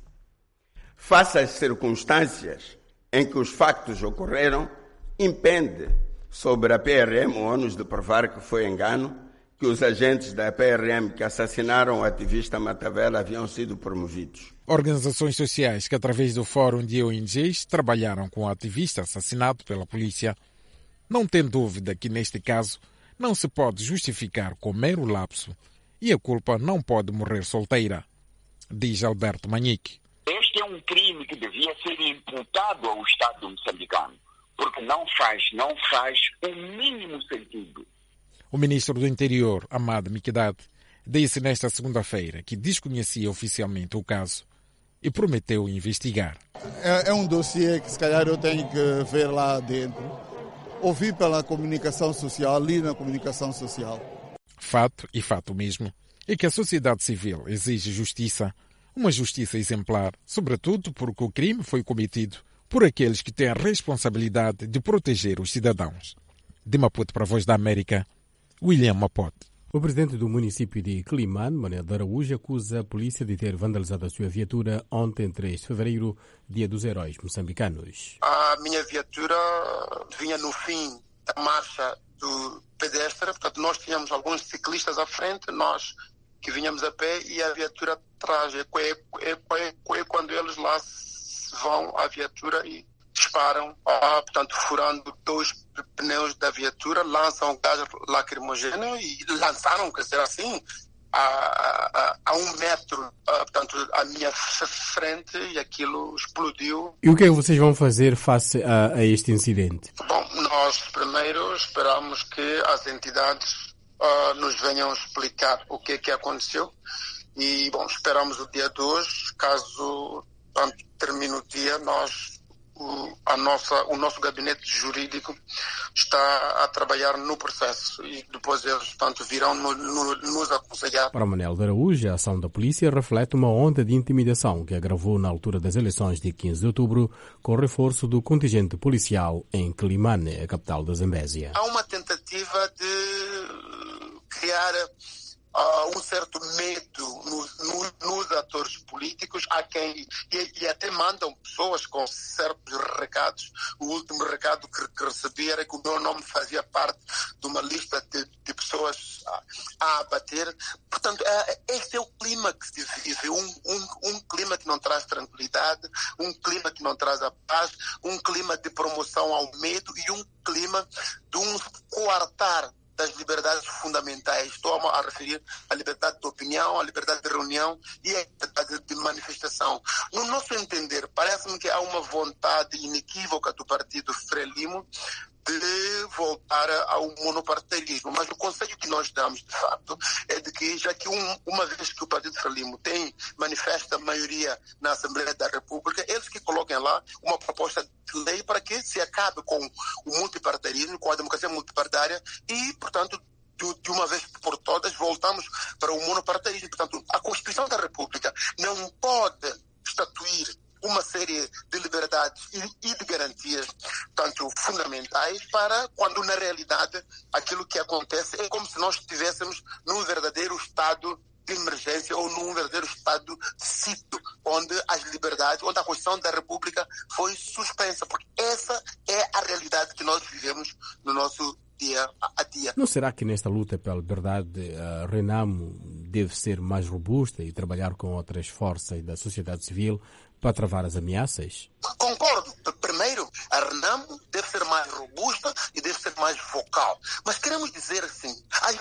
[SPEAKER 8] Face às circunstâncias em que os factos ocorreram, impende sobre a PRM o ônus de provar que foi engano, que os agentes da PRM que assassinaram o ativista Matavel haviam sido promovidos.
[SPEAKER 1] Organizações sociais que, através do Fórum de ONGs, trabalharam com o ativista assassinado pela polícia, não tem dúvida que, neste caso, não se pode justificar com mero lapso e a culpa não pode morrer solteira, diz Alberto Manique.
[SPEAKER 12] Este é um crime que devia ser imputado ao Estado moçambicano, porque não faz o mínimo sentido.
[SPEAKER 1] O ministro do Interior, Amado Miquedade, disse nesta segunda-feira que desconhecia oficialmente o caso e prometeu investigar.
[SPEAKER 13] É um dossiê que se calhar eu tenho que ver lá dentro. Ouvi pela comunicação social, li na comunicação social.
[SPEAKER 1] Fato, e fato mesmo, é que a sociedade civil exige justiça, uma justiça exemplar, sobretudo porque o crime foi cometido por aqueles que têm a responsabilidade de proteger os cidadãos. De Maputo para a Voz da América, William Mapote.
[SPEAKER 3] O presidente do município de Climane, Manuel de Araújo, acusa a polícia de ter vandalizado a sua viatura ontem, 3 de fevereiro, dia dos heróis moçambicanos.
[SPEAKER 15] A minha viatura vinha no fim da marcha do pedestre, portanto nós tínhamos alguns ciclistas à frente, nós que vinhamos a pé e a viatura atrás. É quando eles lá vão à viatura e disparam, portanto furando 2 pneus da viatura, lançam gás lacrimogêneo e lançaram, quer dizer assim, a 1 metro, portanto, à minha frente, e aquilo explodiu.
[SPEAKER 3] E o que é que vocês vão fazer face a este incidente?
[SPEAKER 15] Bom, nós primeiro esperamos que as entidades nos venham explicar o que é que aconteceu. E, bom, esperamos o dia 2, caso termine o dia, o nosso gabinete jurídico está a trabalhar no processo e depois eles, portanto, virão nos aconselhar.
[SPEAKER 3] Para Manuel de Araújo, a ação da polícia reflete uma onda de intimidação que agravou na altura das eleições de 15 de outubro, com o reforço do contingente policial em Quelimane, a capital da Zambésia.
[SPEAKER 15] Há uma tentativa de criar um certo medo nos atores políticos, há quem e até mandam pessoas com certos recados. O último recado que recebi era que o meu nome fazia parte de uma lista de pessoas a abater. Portanto, esse é o clima que se vive, um clima que não traz tranquilidade, um clima que não traz a paz, um clima de promoção ao medo e um clima de um coartar das liberdades fundamentais. Estou a referir à liberdade de opinião, à liberdade de reunião e à liberdade de manifestação. No nosso entender, parece-me que há uma vontade inequívoca do partido Frelimo de voltar ao monopartidarismo. Mas o conselho que nós damos, de facto, é de que, já que uma vez que o partido Frelimo tem manifesta maioria na Assembleia da República, eles que coloquem lá uma proposta de lei para que se acabe com o multipartidarismo, com a democracia multipartidária e, portanto, de uma vez por todas, voltamos para o monopartidarismo. Portanto, a Constituição da República não pode estatuir uma série de liberdades e de garantias, tanto fundamentais, para quando, na realidade, aquilo que acontece é como se nós estivéssemos num verdadeiro estado de emergência ou num verdadeiro estado de sítio, onde as liberdades, onde a Constituição da República foi suspensa, porque essa é a realidade que nós vivemos no nosso dia a dia.
[SPEAKER 3] Não será que nesta luta pela liberdade a Renamo deve ser mais robusta e trabalhar com outras forças da sociedade civil para travar as ameaças?
[SPEAKER 15] Concordo. Primeiro, a Renamo deve ser mais robusta e deve ser mais vocal. Mas queremos dizer assim...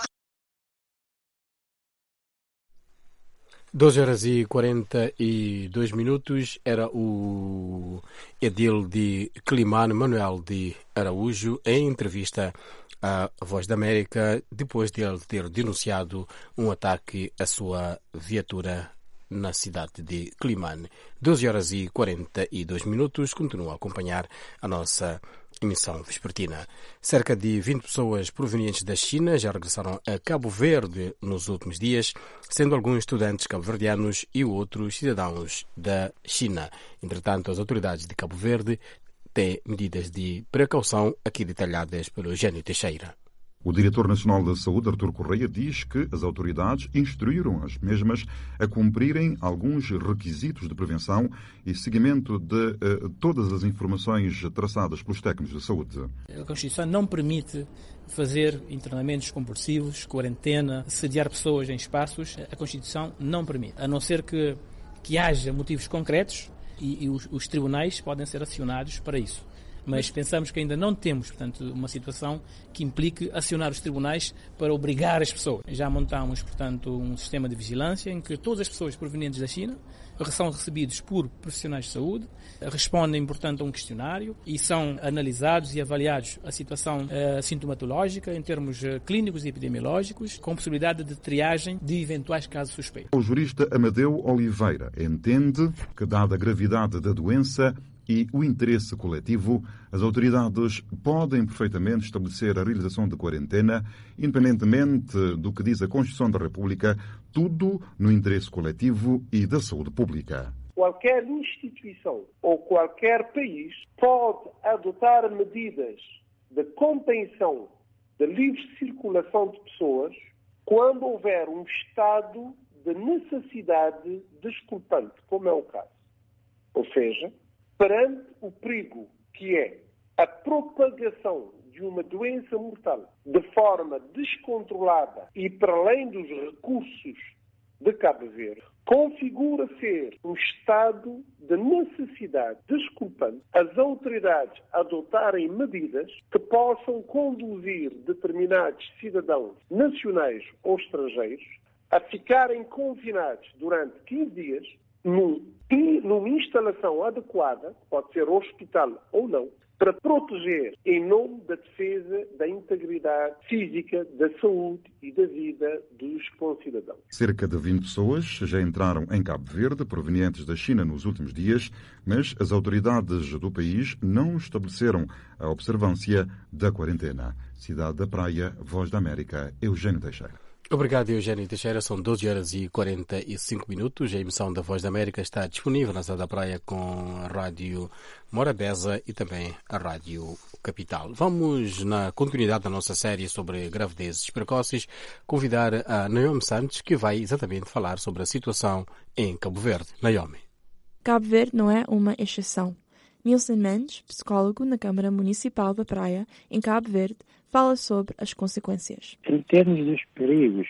[SPEAKER 3] 2h42 era o edil de Quelimane, Manuel de Araújo, em entrevista à Voz da América, depois de ele ter denunciado um ataque à sua viatura na cidade de Quelimane. 12h42, continua a acompanhar a nossa emissão vespertina. Cerca de 20 pessoas provenientes da China já regressaram a Cabo Verde nos últimos dias, sendo alguns estudantes cabo-verdianos e outros cidadãos da China. Entretanto, as autoridades de Cabo Verde têm medidas de precaução aqui detalhadas pelo Eugênio Teixeira.
[SPEAKER 14] O diretor nacional da Saúde, Artur Correia, diz que as autoridades instruíram as mesmas a cumprirem alguns requisitos de prevenção e seguimento de todas as informações traçadas pelos técnicos de saúde.
[SPEAKER 16] A Constituição não permite fazer internamentos compulsivos, quarentena, sediar pessoas em espaços. A Constituição não permite, a não ser que haja motivos concretos e os tribunais podem ser acionados para isso. Mas pensamos que ainda não temos, portanto, uma situação que implique acionar os tribunais para obrigar as pessoas. Já montamos, portanto, um sistema de vigilância em que todas as pessoas provenientes da China são recebidos por profissionais de saúde, respondem, portanto, a um questionário e são analisados e avaliados a situação sintomatológica em termos clínicos e epidemiológicos, com possibilidade de triagem de eventuais casos suspeitos.
[SPEAKER 14] O jurista Amadeu Oliveira entende que, dada a gravidade da doença e o interesse coletivo, as autoridades podem perfeitamente estabelecer a realização de quarentena, independentemente do que diz a Constituição da República, tudo no interesse coletivo e da saúde pública.
[SPEAKER 17] Qualquer instituição ou qualquer país pode adotar medidas de contenção da livre circulação de pessoas quando houver um estado de necessidade desculpante, como é o caso. Ou seja, perante o perigo que é a propagação de uma doença mortal de forma descontrolada e para além dos recursos de Cabo Verde, configura ser um estado de necessidade desculpante as autoridades adotarem medidas que possam conduzir determinados cidadãos nacionais ou estrangeiros a ficarem confinados durante 15 dias numa instalação adequada, pode ser hospital ou não, para proteger em nome da defesa da integridade física, da saúde e da vida dos concidadãos.
[SPEAKER 14] Cerca de 20 pessoas já entraram em Cabo Verde, provenientes da China nos últimos dias, mas as autoridades do país não estabeleceram a observância da quarentena. Cidade da Praia, Voz da América, Eugênio Teixeira.
[SPEAKER 3] Obrigado, Eugênio Teixeira. São 12h45. A emissão da Voz da América está disponível na Cidade da Praia com a Rádio Morabeza e também a Rádio Capital. Vamos, na continuidade da nossa série sobre gravidezes precoces, convidar a Naomi Santos, que vai exatamente falar sobre a situação em Cabo Verde. Naomi.
[SPEAKER 18] Cabo Verde não é uma exceção. Nilson Mendes, psicólogo na Câmara Municipal da Praia, em Cabo Verde, fala sobre as consequências.
[SPEAKER 19] Em termos dos perigos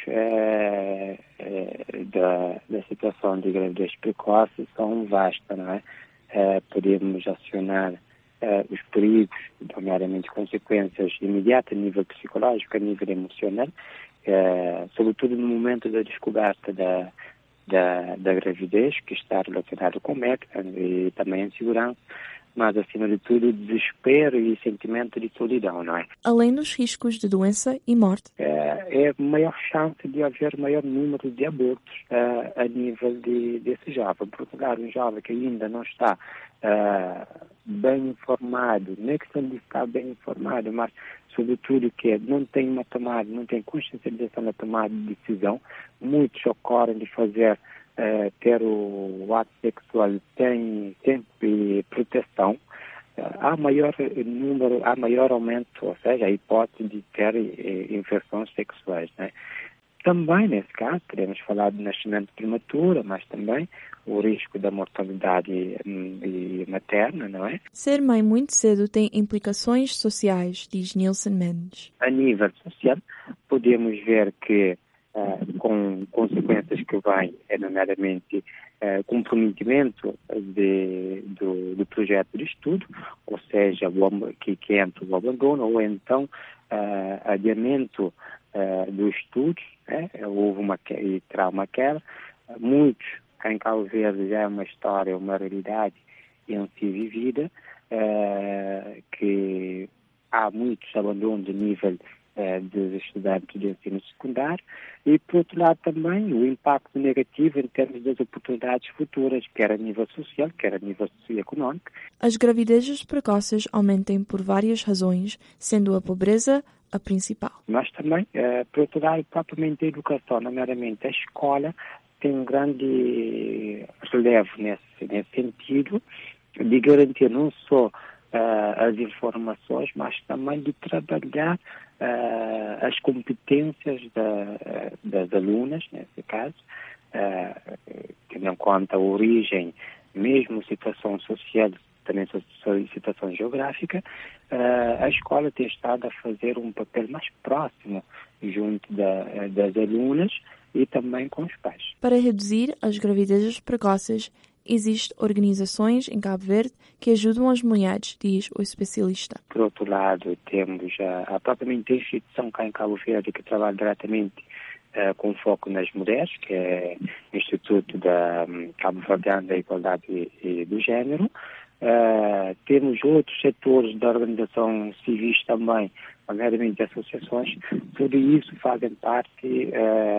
[SPEAKER 19] da situação de gravidez precoce, são vastas, não é? Podemos acionar os perigos, nomeadamente consequências imediatas a nível psicológico, a nível emocional, sobretudo no momento da descoberta da gravidez, que está relacionado com o médico e também a insegurança, mas, acima de tudo, desespero e sentimento de solidão, não é?
[SPEAKER 18] Além dos riscos de doença e morte.
[SPEAKER 19] É maior chance de haver maior número de abortos a nível desse jovem. Por outro lado, um jovem que ainda não está bem informado, não é questão de estar bem informado, mas, sobretudo, que não tem uma tomada, não tem consciencialização na tomada de decisão, muitos ocorrem de fazer ter o ato sexual tem sempre proteção, há maior aumento, ou seja, a hipótese de ter infecções sexuais, né? Também, nesse caso, podemos falar de nascimento prematuro, mas também o risco da mortalidade materna, não é?
[SPEAKER 18] Ser mãe muito cedo tem implicações sociais, diz Nilson Mendes.
[SPEAKER 19] A nível social, podemos ver que com consequências que vêm, nomeadamente comprometimento do projeto de estudo, ou seja, que entra o abandono, ou então adiamento dos estudos, houve e terá uma queda. Muitos, em Cabo Verde, já é uma história, uma realidade em si vivida, que há muitos abandonos de nível dos estudantes de ensino secundário e, por outro lado, também o impacto negativo em termos das oportunidades futuras, quer a nível social, quer a nível socioeconómico.
[SPEAKER 18] As gravidezes precoces aumentam por várias razões, sendo a pobreza a principal.
[SPEAKER 19] Mas também, por outro lado, propriamente a educação, nomeadamente a escola, tem um grande relevo nesse sentido, de garantir não só as informações, mas também de trabalhar as competências das alunas, nesse caso, tendo em conta a origem, mesmo situação social, também situação geográfica, a escola tem estado a fazer um papel mais próximo junto das alunas e também com os pais.
[SPEAKER 18] Para reduzir as gravidezes precoces, existem organizações em Cabo Verde que ajudam as mulheres, diz o especialista.
[SPEAKER 19] Por outro lado, temos a própria instituição cá em Cabo Verde que trabalha diretamente com foco nas mulheres, que é o Instituto da Cabo Verdeano da Igualdade e do Género. Temos outros setores da organização civis também, nomeadamente associações, tudo isso fazem parte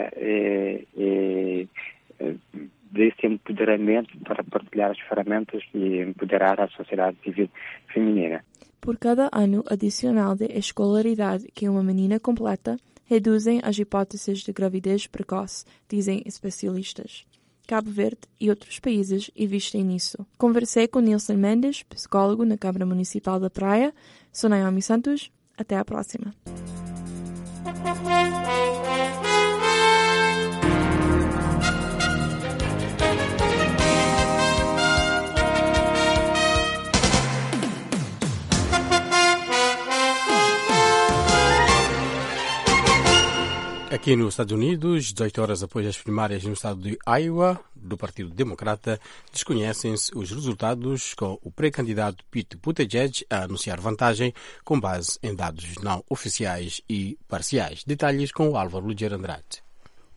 [SPEAKER 19] desse empoderamento para partilhar as ferramentas e empoderar a sociedade civil feminina.
[SPEAKER 18] Por cada ano adicional de escolaridade que uma menina completa, reduzem as hipóteses de gravidez precoce, dizem especialistas. Cabo Verde e outros países investem nisso. Conversei com Nilson Mendes, psicólogo na Câmara Municipal da Praia. Sou Naomi Santos. Até à próxima.
[SPEAKER 3] Aqui nos Estados Unidos, 18 horas após as primárias no estado de Iowa, do Partido Democrata, desconhecem-se os resultados, com o pré-candidato Pete Buttigieg a anunciar vantagem com base em dados não oficiais e parciais. Detalhes com o Álvaro Ligeiro Andrade.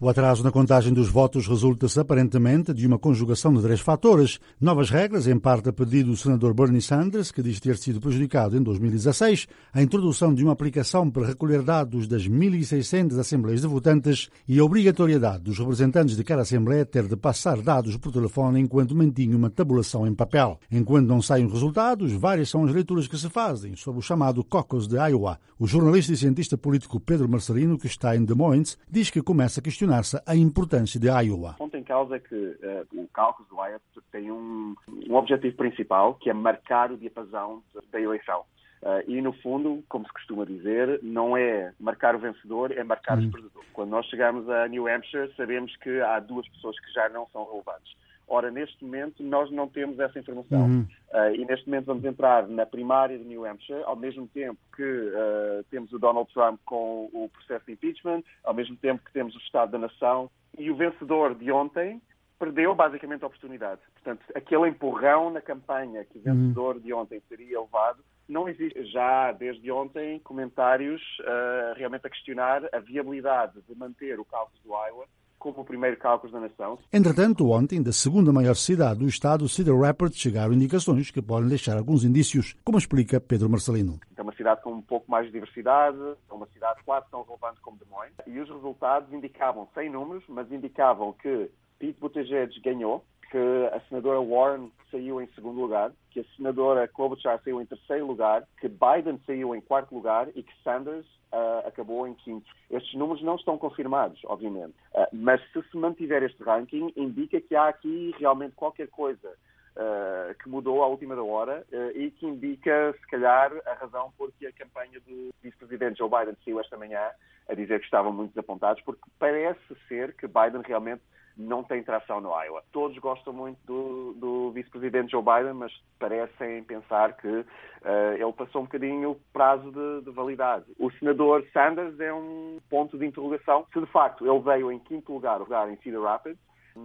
[SPEAKER 2] O atraso na contagem dos votos resulta-se aparentemente de uma conjugação de 3 fatores. Novas regras, em parte a pedido do senador Bernie Sanders, que diz ter sido prejudicado em 2016, a introdução de uma aplicação para recolher dados das 1.600 assembleias de votantes e a obrigatoriedade dos representantes de cada assembleia ter de passar dados por telefone enquanto mantinha uma tabulação em papel. Enquanto não saem os resultados, várias são as leituras que se fazem sobre o chamado caucus de Iowa. O jornalista e cientista político Pedro Marcelino, que está em Des Moines, diz que começa a questionar a importância de Iowa.
[SPEAKER 6] O ponto em causa é que o caucus do Iowa tem um objetivo principal, que é marcar o diapasão da eleição. E, no fundo, como se costuma dizer, não é marcar o vencedor, é marcar os perdedores. Quando nós chegamos a New Hampshire, sabemos que há 2 pessoas que já não são relevantes. Ora, neste momento, nós não temos essa informação. E neste momento vamos entrar na primária de New Hampshire, ao mesmo tempo que temos o Donald Trump com o processo de impeachment, ao mesmo tempo que temos o Estado da Nação, e o vencedor de ontem perdeu basicamente a oportunidade. Portanto, aquele empurrão na campanha que o vencedor de ontem teria levado, não existe. Já desde ontem comentários realmente a questionar a viabilidade de manter o caucus do Iowa como o primeiro caucus da nação.
[SPEAKER 2] Entretanto, ontem, da segunda maior cidade do estado, Cedar Rapids, chegaram indicações que podem deixar alguns indícios, como explica Pedro Marcelino.
[SPEAKER 6] É uma cidade com um pouco mais de diversidade, é uma cidade quase tão relevante como Des Moines, e os resultados indicavam, sem números, mas indicavam que Pete Buttigieg ganhou, que a senadora Warren saiu em segundo lugar, que a senadora Klobuchar saiu em terceiro lugar, que Biden saiu em quarto lugar e que Sanders acabou em quinto. Estes números não estão confirmados, obviamente, mas se mantiver este ranking, indica que há aqui realmente qualquer coisa que mudou à última da hora e que indica, se calhar, a razão porque a campanha do vice-presidente Joe Biden saiu esta manhã a dizer que estavam muito desapontados, porque parece ser que Biden realmente não tem tração no Iowa. Todos gostam muito do vice-presidente Joe Biden, mas parecem pensar que ele passou um bocadinho o prazo de validade. O senador Sanders é um ponto de interrogação. Se de facto ele veio em quinto lugar em Cedar Rapids,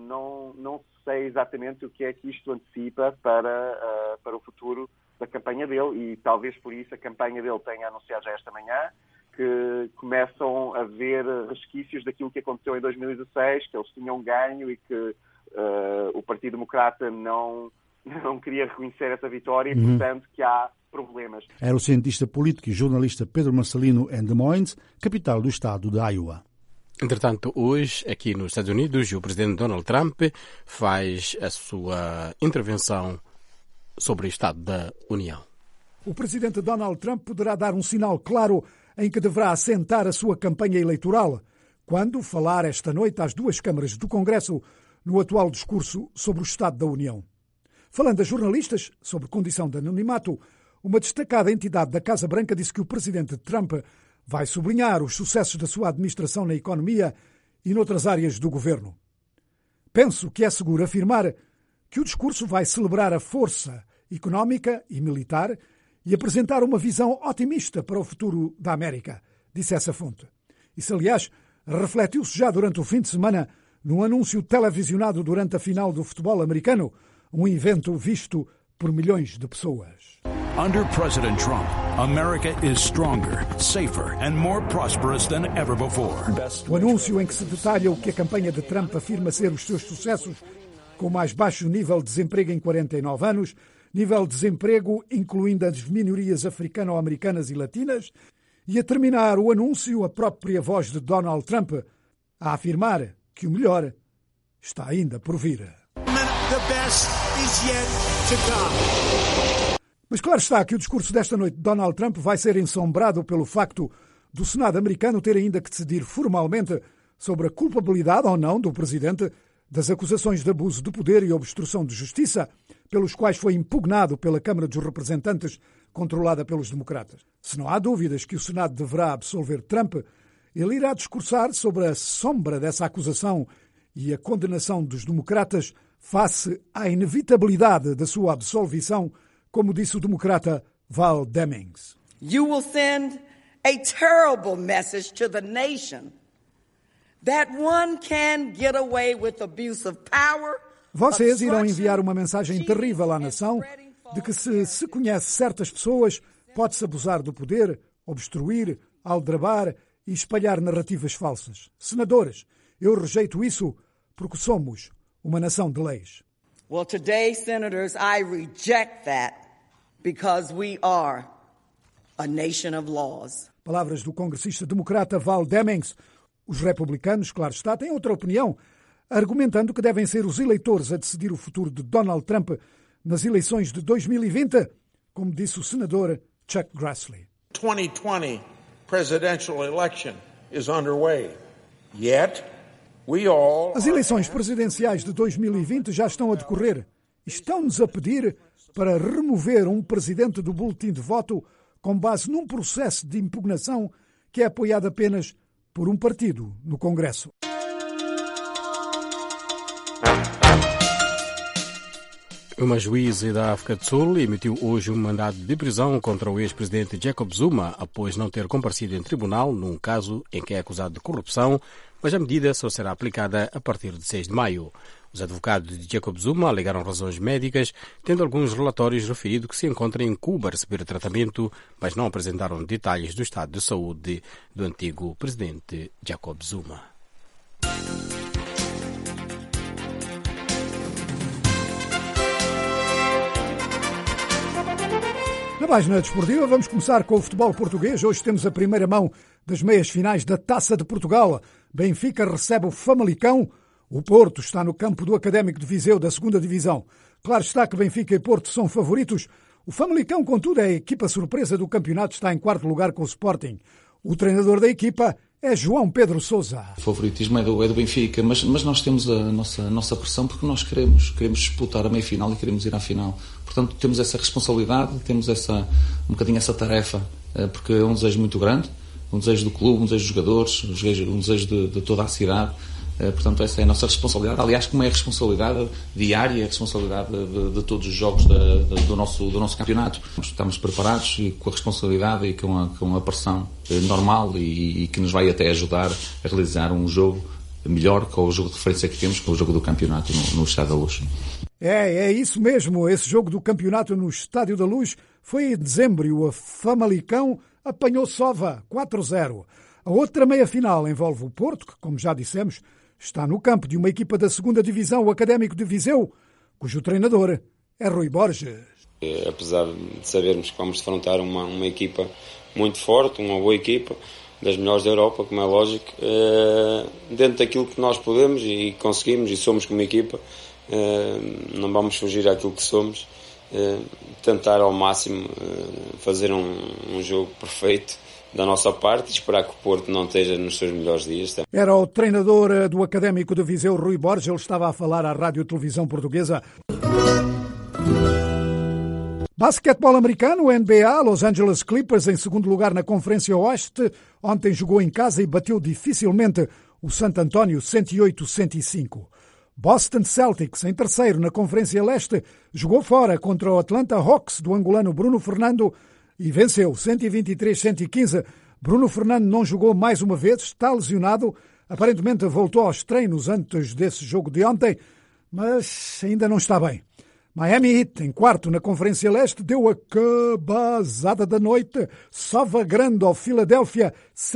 [SPEAKER 6] não sei exatamente o que é que isto antecipa para o futuro da campanha dele, e talvez por isso a campanha dele tenha anunciado já esta manhã que começam a haver resquícios daquilo que aconteceu em 2016, que eles tinham ganho e que o Partido Democrata não queria reconhecer essa vitória e, portanto, que há problemas.
[SPEAKER 2] Era o cientista político e jornalista Pedro Marcelino em Des Moines, capital do estado de Iowa.
[SPEAKER 3] Entretanto, hoje, aqui nos Estados Unidos, o presidente Donald Trump faz a sua intervenção sobre o Estado da União.
[SPEAKER 2] O presidente Donald Trump poderá dar um sinal claro em que deverá assentar a sua campanha eleitoral, quando falar esta noite às 2 câmaras do Congresso no atual discurso sobre o Estado da União. Falando a jornalistas sobre condição de anonimato, uma destacada entidade da Casa Branca disse que o presidente Trump vai sublinhar os sucessos da sua administração na economia e noutras áreas do governo. Penso que é seguro afirmar que o discurso vai celebrar a força económica e militar e apresentar uma visão otimista para o futuro da América, disse essa fonte. Isso, aliás, refletiu-se já durante o fim de semana num anúncio televisionado durante a final do futebol americano, um evento visto por milhões de pessoas.
[SPEAKER 20] Under President Trump, America is stronger, safer and more prosperous than ever before.
[SPEAKER 2] O anúncio em que se detalha o que a campanha de Trump afirma ser os seus sucessos, com o mais baixo nível de desemprego em 49 anos, nível de desemprego incluindo as minorias africano-americanas e latinas, e a terminar o anúncio a própria voz de Donald Trump a afirmar que o melhor está ainda por vir. Mas claro está que o discurso desta noite de Donald Trump vai ser ensombrado pelo facto do Senado americano ter ainda que decidir formalmente sobre a culpabilidade ou não do presidente das acusações de abuso de poder e obstrução de justiça, pelos quais foi impugnado pela Câmara dos Representantes, controlada pelos democratas. Se não há dúvidas que o Senado deverá absolver Trump, ele irá discursar sobre a sombra dessa acusação e a condenação dos democratas face à inevitabilidade da sua absolvição, como disse o democrata Val Demings.
[SPEAKER 21] You will send a terrible message to the nation that one can get away with abuse of power.
[SPEAKER 2] Vocês irão enviar uma mensagem terrível à nação de que se conhece certas pessoas, pode-se abusar do poder, obstruir, aldrabar e espalhar narrativas falsas. Senadores, Eu rejeito isso porque somos uma nação de leis.
[SPEAKER 21] Well, today, senators, I reject that because we are a nation of laws.
[SPEAKER 2] Palavras do congressista democrata Val Demings. Os republicanos, claro está, têm outra opinião, argumentando que devem ser os eleitores a decidir o futuro de Donald Trump nas eleições de 2020, como disse o senador Chuck Grassley.
[SPEAKER 7] 2020 presidential election is underway. Yet, we all...
[SPEAKER 2] As eleições presidenciais de 2020 já estão a decorrer. Estão-nos a pedir para remover um presidente do boletim de voto com base num processo de impugnação que é apoiado apenas por um partido no Congresso.
[SPEAKER 3] Uma juíza da África do Sul emitiu hoje um mandado de prisão contra o ex-presidente Jacob Zuma após não ter comparecido em tribunal num caso em que é acusado de corrupção, mas a medida só será aplicada a partir de 6 de maio. Os advogados de Jacob Zuma alegaram razões médicas, tendo alguns relatórios referido que se encontra em Cuba a receber tratamento, mas não apresentaram detalhes do estado de saúde do antigo presidente Jacob Zuma.
[SPEAKER 2] Na página desportiva vamos começar com o futebol português. Hoje temos a primeira mão das meias finais da Taça de Portugal. Benfica recebe o Famalicão. O Porto está no campo do Académico de Viseu da 2ª Divisão. Claro está que Benfica e Porto são favoritos. O Famalicão, contudo, é a equipa surpresa do campeonato, está em 4º lugar com o Sporting. O treinador da equipa é João Pedro Sousa.
[SPEAKER 22] O favoritismo é do Benfica, mas nós temos a nossa pressão porque nós queremos disputar a meia-final e queremos ir à final. Portanto, temos essa responsabilidade, temos um bocadinho essa tarefa, porque é um desejo muito grande, um desejo do clube, um desejo dos jogadores, um desejo de toda a cidade. Portanto, essa é a nossa responsabilidade. Aliás, como é a responsabilidade diária, a responsabilidade de todos os jogos do nosso campeonato. Estamos preparados e com a responsabilidade e com a pressão normal e que nos vai até ajudar a realizar um jogo melhor com o jogo de referência que temos, com o jogo do campeonato no Estádio da Luz.
[SPEAKER 2] É isso mesmo. Esse jogo do campeonato no Estádio da Luz foi em dezembro e o Famalicão apanhou Sova 4-0. A outra meia-final envolve o Porto, que, como já dissemos, está no campo de uma equipa da 2ª Divisão, o Académico de Viseu, cujo treinador é Rui Borges.
[SPEAKER 23] Apesar de sabermos que vamos defrontar uma equipa muito forte, uma boa equipa, das melhores da Europa, como é lógico, dentro daquilo que nós podemos e conseguimos e somos como equipa, não vamos fugir àquilo que somos, tentar ao máximo fazer um jogo perfeito da nossa parte e esperar que o Porto não esteja nos seus melhores dias.
[SPEAKER 2] Era o treinador do Académico de Viseu, Rui Borges. Ele estava a falar à Rádio Televisão Portuguesa. Basquetebol americano, NBA, Los Angeles Clippers em 2º lugar na Conferência Oeste. Ontem jogou em casa e bateu dificilmente o San Antonio 108-105. Boston Celtics em 3º na Conferência Leste jogou fora contra o Atlanta Hawks do angolano Bruno Fernando e venceu 123-115. Bruno Fernando não jogou mais uma vez, está lesionado. Aparentemente voltou aos treinos antes desse jogo de ontem, mas ainda não está bem. Miami Heat, em 4º na Conferência Leste, deu a cabazada da noite. Sova Grande ao Philadelphia,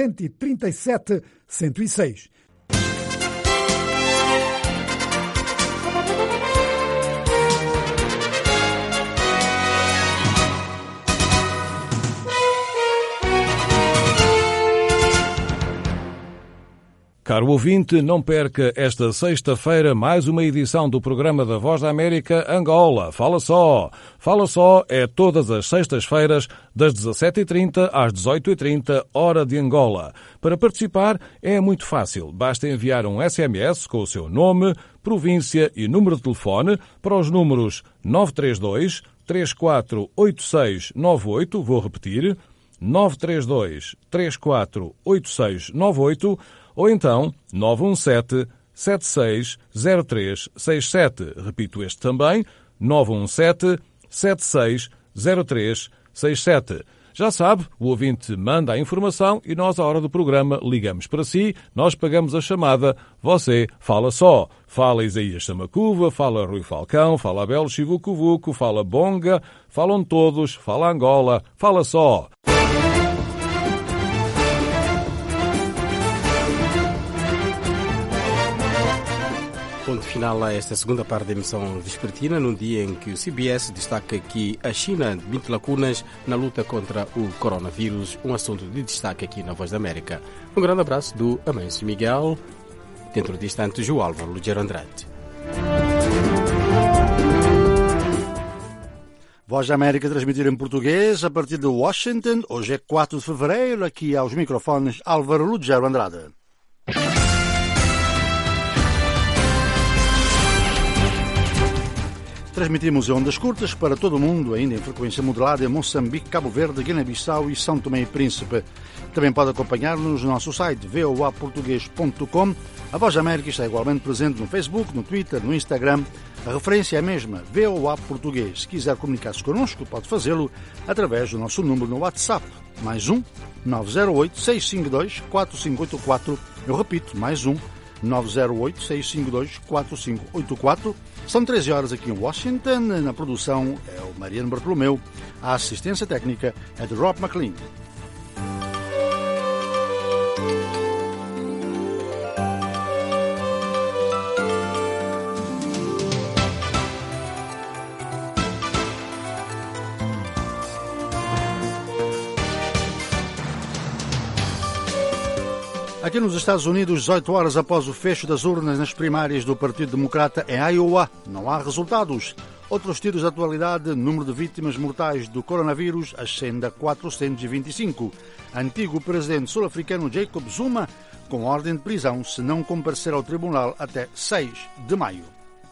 [SPEAKER 2] 137-106.
[SPEAKER 24] Caro ouvinte, não perca esta sexta-feira mais uma edição do programa da Voz da América Angola. Fala Só! Fala Só é todas as sextas-feiras, das 17h30 às 18h30, hora de Angola. Para participar é muito fácil. Basta enviar um SMS com o seu nome, província e número de telefone para os números 932 348698, vou repetir, 932 348698, ou então 917-760367. Repito este também, 917-760367. Já sabe, o ouvinte manda a informação e nós, à hora do programa, ligamos para si, nós pagamos a chamada, você fala só. Fala Isaías Samacuva, fala Rui Falcão, fala Abel Chivucuvuco, fala Bonga, falam todos, fala Angola, fala só.
[SPEAKER 3] assinala esta segunda parte da emissão vespertina, num dia em que o CBS destaca que a China admite lacunas na luta contra o coronavírus, um assunto de destaque aqui na Voz da América. Um grande abraço do Amâncio Miguel, dentro de instantes o Álvaro Lugero Andrade.
[SPEAKER 4] Voz da América transmitir em português a partir de Washington. Hoje é 4 de fevereiro, aqui aos microfones Álvaro Lugero Andrade. Transmitimos em ondas curtas para todo o mundo, ainda em frequência modulada em Moçambique, Cabo Verde, Guiné-Bissau e São Tomé e Príncipe. Também pode acompanhar-nos no nosso site voaportugues.com. A Voz da América está igualmente presente no Facebook, no Twitter, no Instagram. A referência é a mesma, VOA Português. Se quiser comunicar-se connosco, pode fazê-lo através do nosso número no WhatsApp. Mais 908-652-4584. Eu repito, mais 908-652-4584. São 13 horas aqui em Washington. Na produção é o Mariano Bartolomeu. A assistência técnica é de Rob McLean. Aqui nos Estados Unidos, 18 horas após o fecho das urnas nas primárias do Partido Democrata em Iowa, não há resultados. Outros tiros de atualidade, número de vítimas mortais do coronavírus ascende a 425. Antigo presidente sul-africano Jacob Zuma com ordem de prisão se não comparecer ao tribunal até 6 de maio.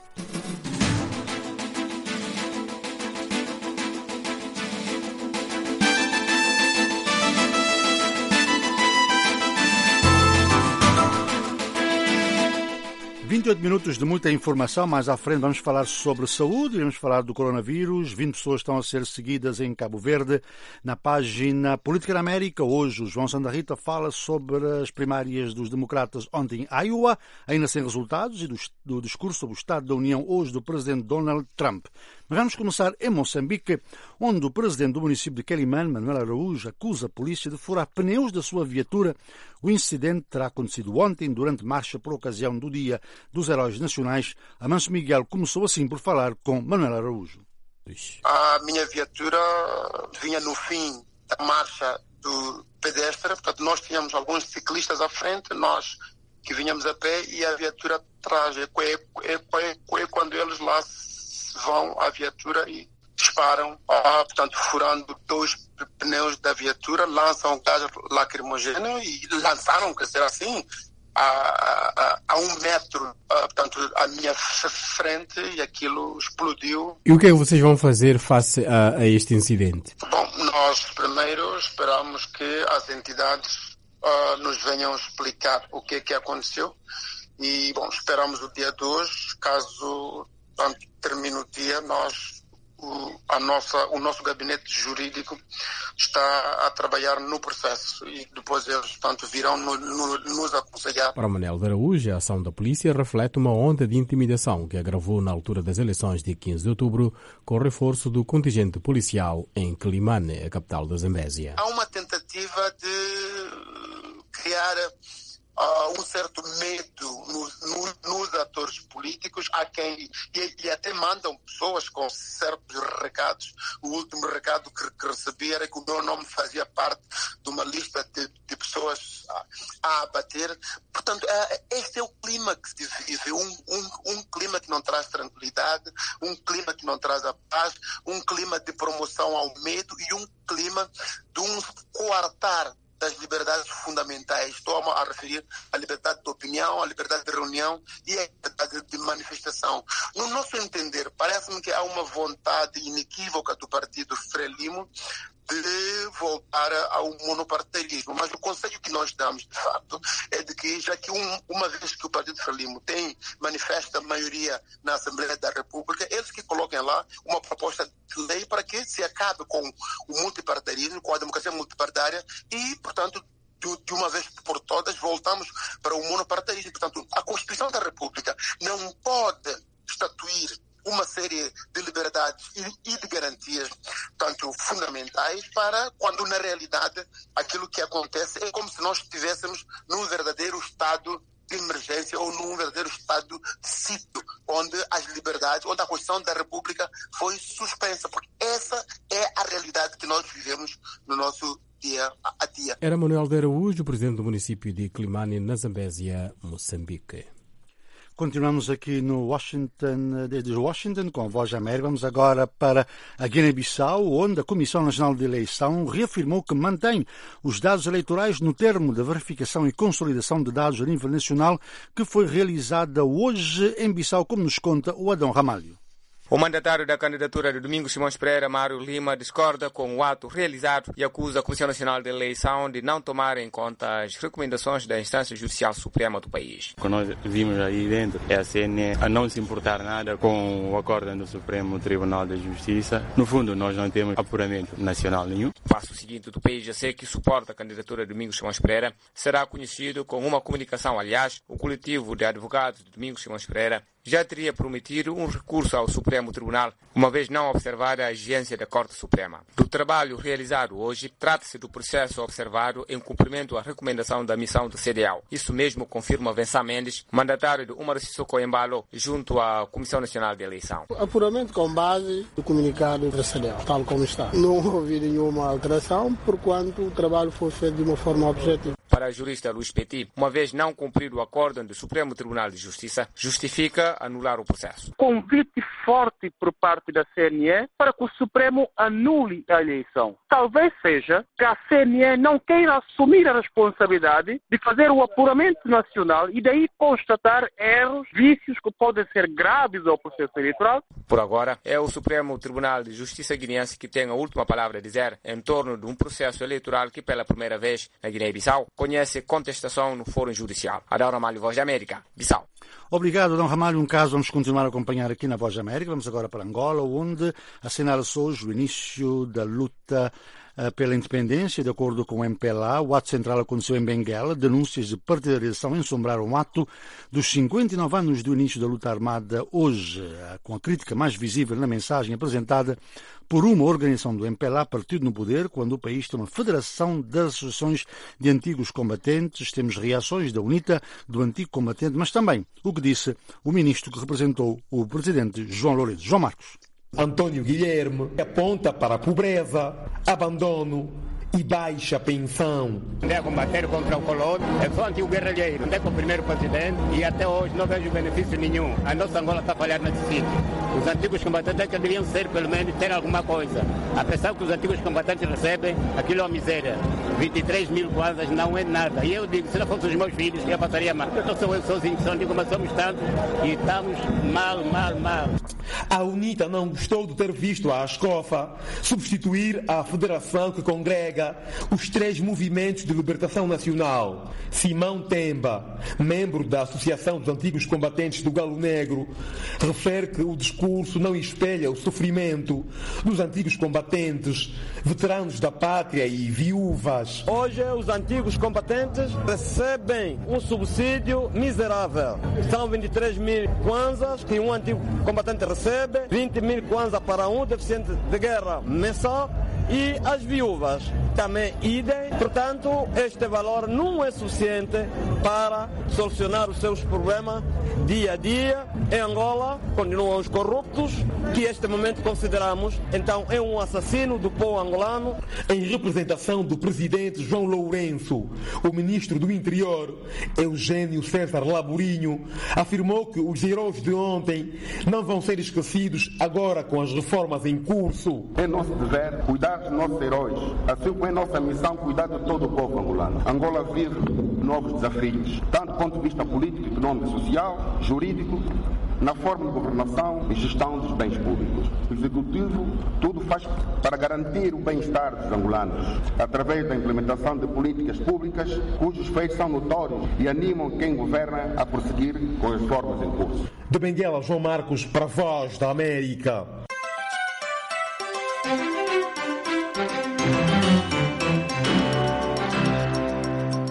[SPEAKER 4] Minutos de muita informação. Mais à frente vamos falar sobre saúde, vamos falar do coronavírus. 20 pessoas estão a ser seguidas em Cabo Verde. Na página Política da América, hoje o João Santa Rita fala sobre as primárias dos democratas ontem em Iowa, ainda sem resultados, e do discurso sobre o Estado da União hoje do presidente Donald Trump. Mas vamos começar em Moçambique, onde o presidente do município de Quelimane, Manuel Araújo, acusa a polícia de furar pneus da sua viatura. O incidente terá acontecido ontem, durante marcha por ocasião do Dia dos Heróis Nacionais. Amâncio Miguel começou assim por falar com Manuel Araújo.
[SPEAKER 15] A minha viatura vinha no fim da marcha do pedestre, portanto nós tínhamos alguns ciclistas à frente, nós que vinhamos a pé, e a viatura atrás. É quando eles lá vão à viatura e disparam, portanto furando 2 pneus da viatura, lançam gás lacrimogêneo e lançaram, quer dizer assim, a 1 metro, portanto, à minha frente, e aquilo explodiu.
[SPEAKER 3] E o que é que vocês vão fazer face a este incidente?
[SPEAKER 15] Bom, nós primeiro esperamos que as entidades nos venham explicar o que é que aconteceu e, bom, esperamos o dia de hoje. Caso termine o dia, o nosso gabinete jurídico está a trabalhar no processo e depois eles, portanto, virão nos aconselhar.
[SPEAKER 3] Para Manuel de Araújo, a ação da polícia reflete uma onda de intimidação que agravou na altura das eleições de 15 de outubro, com o reforço do contingente policial em Quelimane, a capital da Zambésia.
[SPEAKER 15] Há uma tentativa de criar um certo medo nos atores políticos, e até mandam pessoas com certos recados. O último recado que recebi era que o meu nome fazia parte de uma lista de pessoas a abater. Portanto, este é o clima que se vive, um clima que não traz tranquilidade, um clima que não traz a paz, um clima de promoção ao medo e um clima de um coartar das liberdades fundamentais. Estou a referir à liberdade de opinião, à liberdade de reunião e à liberdade de manifestação. No nosso entender, parece-me que há uma vontade inequívoca do partido Frelimo de voltar ao monoparteirismo. Mas o conselho que nós damos, de facto, é de que, já que uma vez que o Partido Frelimo tem manifesta maioria na Assembleia da República, eles que coloquem lá uma proposta de lei para que se acabe com o multiparteirismo, com a democracia multipartidária e, portanto, de uma vez por todas, voltamos para o monoparteirismo. Portanto, a Constituição da República não pode estatuir uma série de liberdades e de garantias, tanto fundamentais, para quando na realidade aquilo que acontece é como se nós estivéssemos num verdadeiro estado de emergência ou num verdadeiro estado de sítio, liberdades, onde a Constituição da República foi suspensa, porque essa é a realidade que nós vivemos no nosso dia a dia.
[SPEAKER 3] Era Manuel de Araújo, presidente do município de Climane, na Zambésia, Moçambique.
[SPEAKER 4] Continuamos aqui no Washington, desde Washington, com a Voz da América. Vamos agora para a Guiné-Bissau, onde a Comissão Nacional de Eleição reafirmou que mantém os dados eleitorais no termo da verificação e consolidação de dados a nível nacional que foi realizada hoje em Bissau, como nos conta o Adão Ramalho.
[SPEAKER 5] O mandatário da candidatura de Domingos Simões Pereira, Mário Lima, discorda com o ato realizado e acusa a Comissão Nacional de Eleição de não tomar em conta as recomendações da Instância Judicial Suprema do país.
[SPEAKER 9] O que nós vimos aí dentro é a CNE a não se importar nada com o acórdão do Supremo Tribunal de Justiça. No fundo, nós não temos apuramento nacional nenhum.
[SPEAKER 5] O passo seguinte do PIJC, que suporta a candidatura de Domingos Simões Pereira, será conhecido com uma comunicação. Aliás, o coletivo de advogados de Domingos Simões Pereira já teria prometido um recurso ao Supremo Tribunal, uma vez não observada a exigência da Corte Suprema. Do trabalho realizado hoje, trata-se do processo observado em cumprimento à recomendação da missão do CDAO. Isso mesmo confirma Vincent Mendes, mandatário do Umar Sissoko Embalo, junto à Comissão Nacional de Eleição.
[SPEAKER 10] Apuramento com base do comunicado da CDAO, tal como está. Não houve nenhuma alteração, porquanto o trabalho foi feito de uma forma objetiva.
[SPEAKER 5] Para a jurista Luís Petit, uma vez não cumprido o acórdão do Supremo Tribunal de Justiça, justifica anular o processo.
[SPEAKER 11] Convite forte por parte da CNE para que o Supremo anule a eleição. Talvez seja que a CNE não queira assumir a responsabilidade de fazer o apuramento nacional e daí constatar erros, vícios que podem ser graves ao processo eleitoral.
[SPEAKER 5] Por agora, é o Supremo Tribunal de Justiça guineense que tem a última palavra a dizer em torno de um processo eleitoral que, pela primeira vez na Guiné-Bissau, conhece contestação no Fórum Judicial. Adão Ramalho, Voz da América, Bissau.
[SPEAKER 4] Obrigado, Adão Ramalho. Um caso vamos continuar a acompanhar aqui na Voz da América. Vamos agora para Angola, onde assinala-se hoje o início da luta pela independência. De acordo com o MPLA, o ato central aconteceu em Benguela. Denúncias de partidarização ensombraram o ato dos 59 anos do início da luta armada hoje, com a crítica mais visível na mensagem apresentada por uma organização do MPLA, partido no poder, quando o país tem uma federação das associações de antigos combatentes. Temos reações da UNITA, do antigo combatente, mas também o que disse o ministro que representou o presidente João Lourenço. João Marcos.
[SPEAKER 25] António Guilherme aponta para a pobreza, abandono e baixa pensão.
[SPEAKER 26] Andei a combater contra o colono, eu sou antigo guerrilheiro, andei com o primeiro presidente e até hoje não vejo benefício nenhum. A nossa Angola está a falhar nesse sítio. Os antigos combatentes que deveriam ser, pelo menos, ter alguma coisa. Apesar que os antigos combatentes recebem, aquilo é uma miséria. 23 mil kwanzas não é nada. E eu digo, se não fossem os meus filhos, eu passaria mal. Eu sou eu sozinho, só digo, mas somos tantos e estamos mal.
[SPEAKER 25] A UNITA não gostou de ter visto a ASCOFA substituir a federação que congrega os três movimentos de libertação nacional. Simão Temba, membro da Associação dos Antigos Combatentes do Galo Negro, refere que o discurso não espelha o sofrimento dos antigos combatentes, veteranos da pátria e viúvas.
[SPEAKER 27] Hoje os antigos combatentes recebem um subsídio miserável. São 23 mil kwanzas que um antigo combatente recebe, 20 mil kwanzas para um deficiente de guerra mensal e as viúvas também idem. Portanto, este valor não é suficiente para solucionar os seus problemas dia a dia. Em Angola continuam os corruptos, que este momento consideramos, então, é um assassino do povo angolano.
[SPEAKER 25] Em representação do presidente João Lourenço, o ministro do Interior, Eugênio César Laborinho, afirmou que os heróis de ontem não vão ser esquecidos agora com as reformas em curso.
[SPEAKER 8] É nosso dever cuidar dos nossos heróis, assim como é nossa missão cuidar de todo o povo angolano. Angola vive novos desafios, tanto do ponto de vista político, econômico, social, jurídico, na forma de governação e gestão dos bens públicos. O Executivo tudo faz para garantir o bem-estar dos angolanos, através da implementação de políticas públicas cujos feitos são notórios e animam quem governa a prosseguir com as reformas em curso.
[SPEAKER 25] De Benguela, João Marcos, para a Voz da América.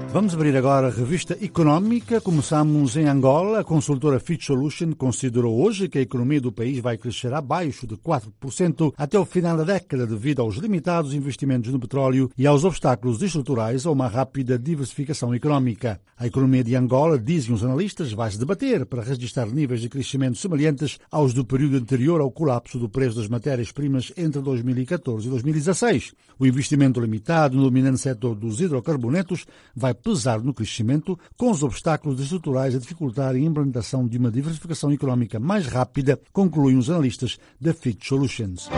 [SPEAKER 4] Vamos abrir agora a revista económica. Começamos em Angola. A consultora Fitch Solutions considerou hoje que a economia do país vai crescer abaixo de 4% até o final da década devido aos limitados investimentos no petróleo e aos obstáculos estruturais a uma rápida diversificação económica. A economia de Angola, dizem os analistas, vai se debater para registrar níveis de crescimento semelhantes aos do período anterior ao colapso do preço das matérias-primas entre 2014 e 2016. O investimento limitado no dominante setor dos hidrocarbonetos vai pesar no crescimento, com os obstáculos estruturais a dificultarem a implementação de uma diversificação económica mais rápida, concluem os analistas da Fitch Solutions.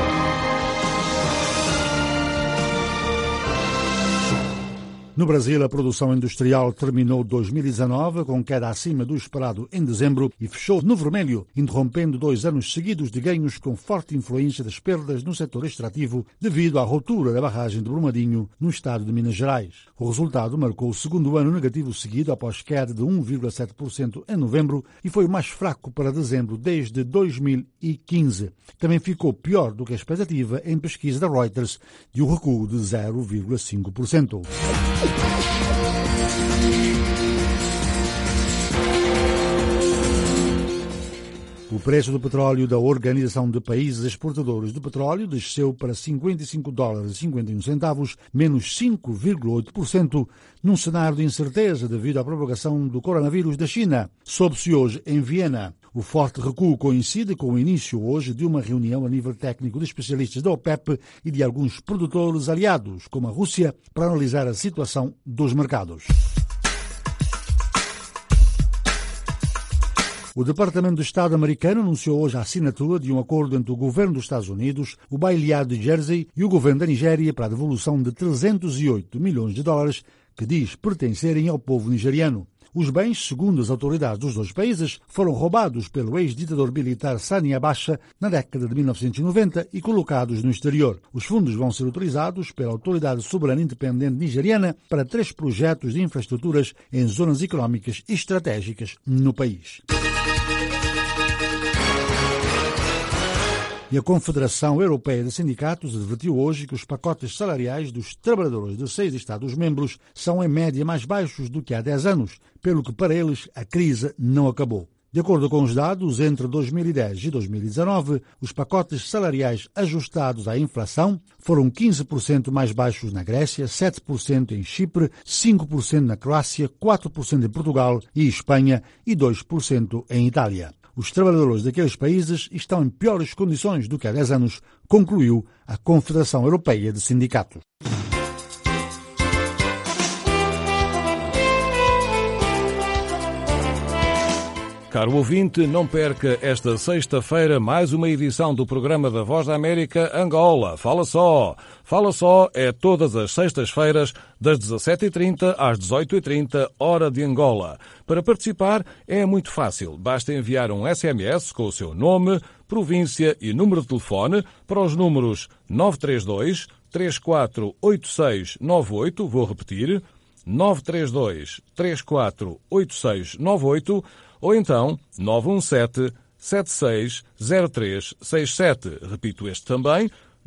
[SPEAKER 4] No Brasil, a produção industrial terminou 2019 com queda acima do esperado em dezembro e fechou no vermelho, interrompendo 2 anos seguidos de ganhos com forte influência das perdas no setor extrativo devido à ruptura da barragem de Brumadinho, no estado de Minas Gerais. O resultado marcou o segundo ano negativo seguido após queda de 1,7% em novembro e foi o mais fraco para dezembro desde 2015. Também ficou pior do que a expectativa em pesquisa da Reuters de um recuo de 0,5%. O preço do petróleo da Organização de Países Exportadores de Petróleo desceu para $50,51, menos 5,8%, num cenário de incerteza devido à propagação do coronavírus da China. Soube-se hoje em Viena. O forte recuo coincide com o início hoje de uma reunião a nível técnico de especialistas da OPEP e de alguns produtores aliados, como a Rússia, para analisar a situação dos mercados. O Departamento de Estado americano anunciou hoje a assinatura de um acordo entre o governo dos Estados Unidos, o bailiado de Jersey e o governo da Nigéria para a devolução de $308 milhões que diz pertencerem ao povo nigeriano. Os bens, segundo as autoridades dos dois países, foram roubados pelo ex-ditador militar Sani Abacha na década de 1990 e colocados no exterior. Os fundos vão ser utilizados pela Autoridade Soberana Independente Nigeriana para 3 projetos de infraestruturas em zonas económicas estratégicas no país. E a Confederação Europeia de Sindicatos advertiu hoje que os pacotes salariais dos trabalhadores de 6 Estados-membros são em média mais baixos do que há 10 anos, pelo que para eles a crise não acabou. De acordo com os dados, entre 2010 e 2019, os pacotes salariais ajustados à inflação foram 15% mais baixos na Grécia, 7% em Chipre, 5% na Croácia, 4% em Portugal e Espanha e 2% em Itália. Os trabalhadores daqueles países estão em piores condições do que há 10 anos, concluiu a Confederação Europeia de Sindicatos.
[SPEAKER 24] Caro ouvinte, não perca esta sexta-feira mais uma edição do programa da Voz da América Angola. Fala só! Fala só é todas as sextas-feiras, das 17h30 às 18h30, hora de Angola. Para participar é muito fácil. Basta enviar um SMS com o seu nome, província e número de telefone para os números 932 348698, vou repetir, 932 348698, ou então 917-760367. Repito este também,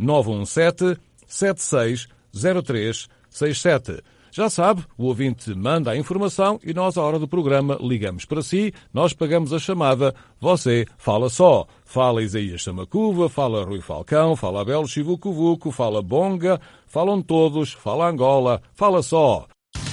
[SPEAKER 24] 917-760367. Já sabe, o ouvinte manda a informação e nós, à hora do programa, ligamos para si, nós pagamos a chamada, você fala só. Fala Isaías Samacuva, fala Rui Falcão, fala Abel Chivucuvuco, fala Bonga, falam todos, fala Angola, fala só.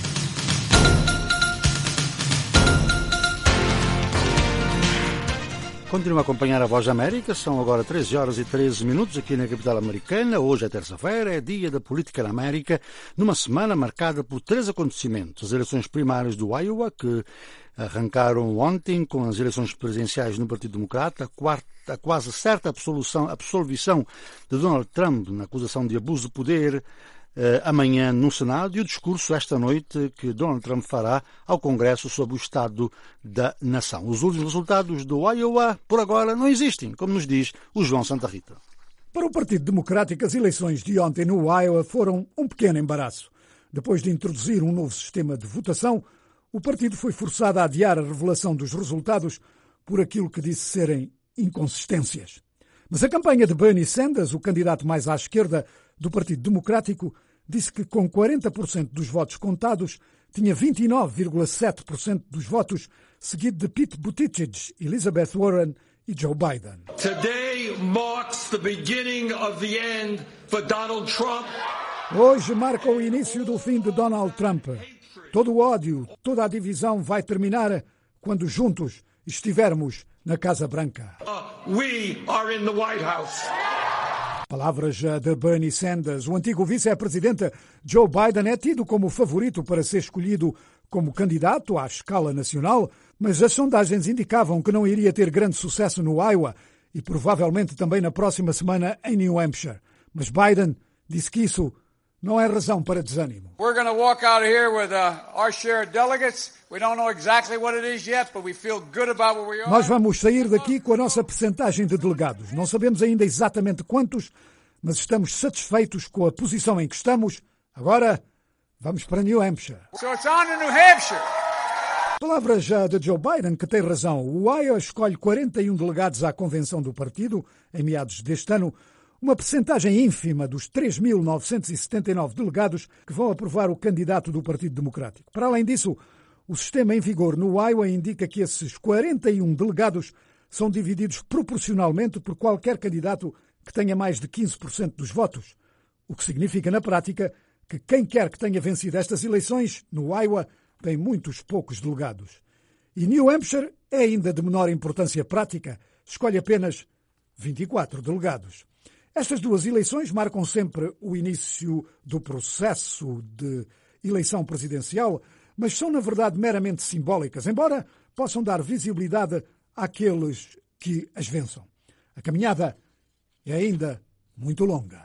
[SPEAKER 4] Continua a acompanhar a Voz da América, são agora 13h13 aqui na capital americana. Hoje é terça-feira, é dia da política na América, numa semana marcada por 3 acontecimentos. As eleições primárias do Iowa, que arrancaram ontem com as eleições presidenciais no Partido Democrata, a quase certa absolvição de Donald Trump na acusação de abuso de poder, amanhã no Senado, e o discurso esta noite que Donald Trump fará ao Congresso sobre o Estado da Nação. Os últimos resultados do Iowa, por agora, não existem, como nos diz o João Santa Rita.
[SPEAKER 2] Para o Partido Democrático, as eleições de ontem no Iowa foram um pequeno embaraço. Depois de introduzir um novo sistema de votação, o partido foi forçado a adiar a revelação dos resultados por aquilo que disse serem inconsistências. Mas a campanha de Bernie Sanders, o candidato mais à esquerda do Partido Democrático, disse que com 40% dos votos contados tinha 29,7% dos votos, seguido de Pete Buttigieg, Elizabeth Warren e Joe Biden.
[SPEAKER 1] Today marks the beginning of the end for Donald Trump.
[SPEAKER 2] Hoje marca o início do fim de Donald Trump. Todo o ódio, toda a divisão vai terminar quando juntos estivermos na Casa Branca.
[SPEAKER 1] We are in the White House.
[SPEAKER 2] Palavras de Bernie Sanders. O antigo vice-presidente Joe Biden é tido como favorito para ser escolhido como candidato à escala nacional, mas as sondagens indicavam que não iria ter grande sucesso no Iowa e provavelmente também na próxima semana em New Hampshire. Mas Biden disse que isso não é razão para desânimo.
[SPEAKER 12] We're going to walk out of here with our share of delegates. We don't know exactly what it is yet, but we feel good about where we are.
[SPEAKER 2] Nós vamos sair daqui com a nossa percentagem de delegados. Não sabemos ainda exatamente quantos, mas estamos satisfeitos com a posição em que estamos. Agora, vamos para New Hampshire.
[SPEAKER 12] So it's on to New Hampshire.
[SPEAKER 2] Palavras já de Joe Biden, que tem razão. O Iowa escolhe 41 delegados à convenção do partido em meados deste ano, uma percentagem ínfima dos 3.979 delegados que vão aprovar o candidato do Partido Democrático. Para além disso, o sistema em vigor no Iowa indica que esses 41 delegados são divididos proporcionalmente por qualquer candidato que tenha mais de 15% dos votos, o que significa, na prática, que quem quer que tenha vencido estas eleições no Iowa tem muitos poucos delegados. E New Hampshire é ainda de menor importância prática, escolhe apenas 24 delegados. Estas duas eleições marcam sempre o início do processo de eleição presidencial, mas são, na verdade, meramente simbólicas, embora possam dar visibilidade àqueles que as vençam. A caminhada é ainda muito longa.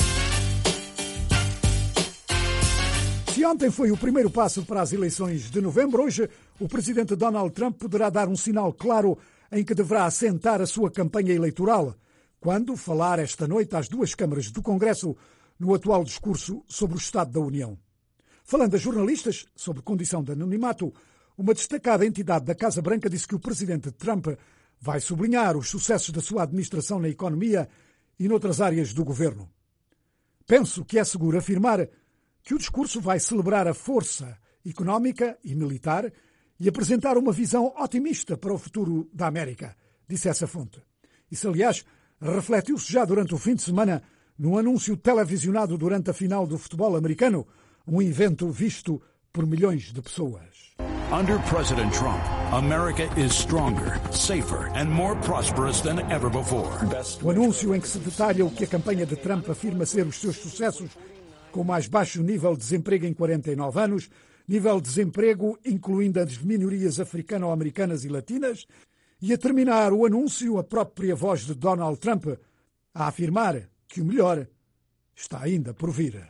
[SPEAKER 2] Se ontem foi o primeiro passo para as eleições de novembro, hoje o presidente Donald Trump poderá dar um sinal claro em que deverá assentar a sua campanha eleitoral, quando falar esta noite às duas câmaras do Congresso no atual discurso sobre o Estado da União. Falando a jornalistas sobre condição de anonimato, uma destacada entidade da Casa Branca disse que o presidente Trump vai sublinhar os sucessos da sua administração na economia e noutras áreas do governo. Penso que é seguro afirmar que o discurso vai celebrar a força económica e militar e apresentar uma visão otimista para o futuro da América, disse essa fonte. Isso, aliás, refletiu-se já durante o fim de semana num anúncio televisionado durante a final do futebol americano, um evento visto por milhões de pessoas.
[SPEAKER 20] Under President Trump, America is stronger, safer and more prosperous than ever before.
[SPEAKER 2] O anúncio em que se detalha o que a campanha de Trump afirma ser os seus sucessos, com o mais baixo nível de desemprego em 49 anos, nível de desemprego incluindo as minorias africano-americanas e latinas, e a terminar o anúncio a própria voz de Donald Trump a afirmar que o melhor está ainda por vir.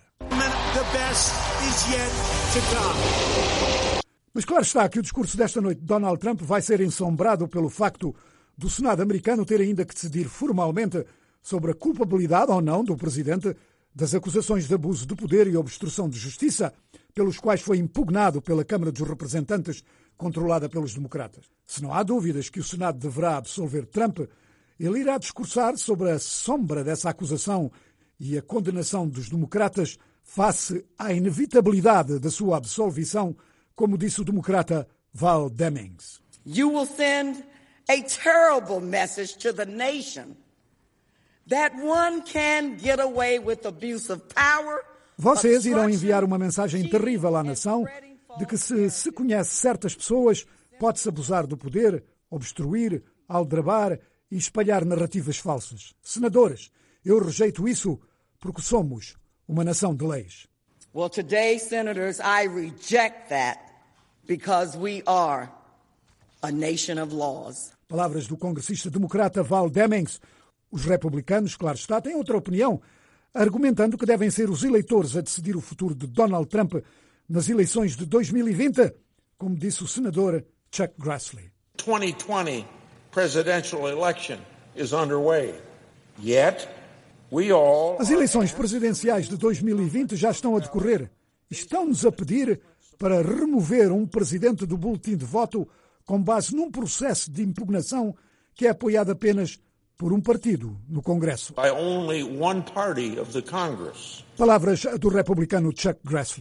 [SPEAKER 2] Mas claro está que o discurso desta noite de Donald Trump vai ser ensombrado pelo facto do Senado americano ter ainda que decidir formalmente sobre a culpabilidade ou não do presidente das acusações de abuso de poder e obstrução de justiça, pelos quais foi impugnado pela Câmara dos Representantes, controlada pelos democratas. Se não há dúvidas que o Senado deverá absolver Trump, ele irá discursar sobre a sombra dessa acusação e a condenação dos democratas face à inevitabilidade da sua absolvição, como disse o democrata Val Demings.
[SPEAKER 21] You will send a terrible message to the nation that one can get away with abuse of power.
[SPEAKER 2] Vocês irão enviar uma mensagem terrível à nação de que se conhece certas pessoas, pode-se abusar do poder, obstruir, aldrabar e espalhar narrativas falsas. Senadores, eu rejeito isso porque somos uma nação de leis.
[SPEAKER 21] Well, today, senators, I reject that because we are a nation of laws.
[SPEAKER 2] Palavras do congressista democrata Val Demings. Os republicanos, claro está, têm outra opinião, argumentando que devem ser os eleitores a decidir o futuro de Donald Trump nas eleições de 2020, como disse o senador Chuck Grassley.
[SPEAKER 7] 2020 presidential election is underway. Yet, we all...
[SPEAKER 2] As eleições presidenciais de 2020 já estão a decorrer. Estão-nos a pedir para remover um presidente do boletim de voto com base num processo de impugnação que é apoiado apenas por um partido no Congresso.
[SPEAKER 7] By only one party of the Congress.
[SPEAKER 2] Palavras do republicano Chuck Grassley.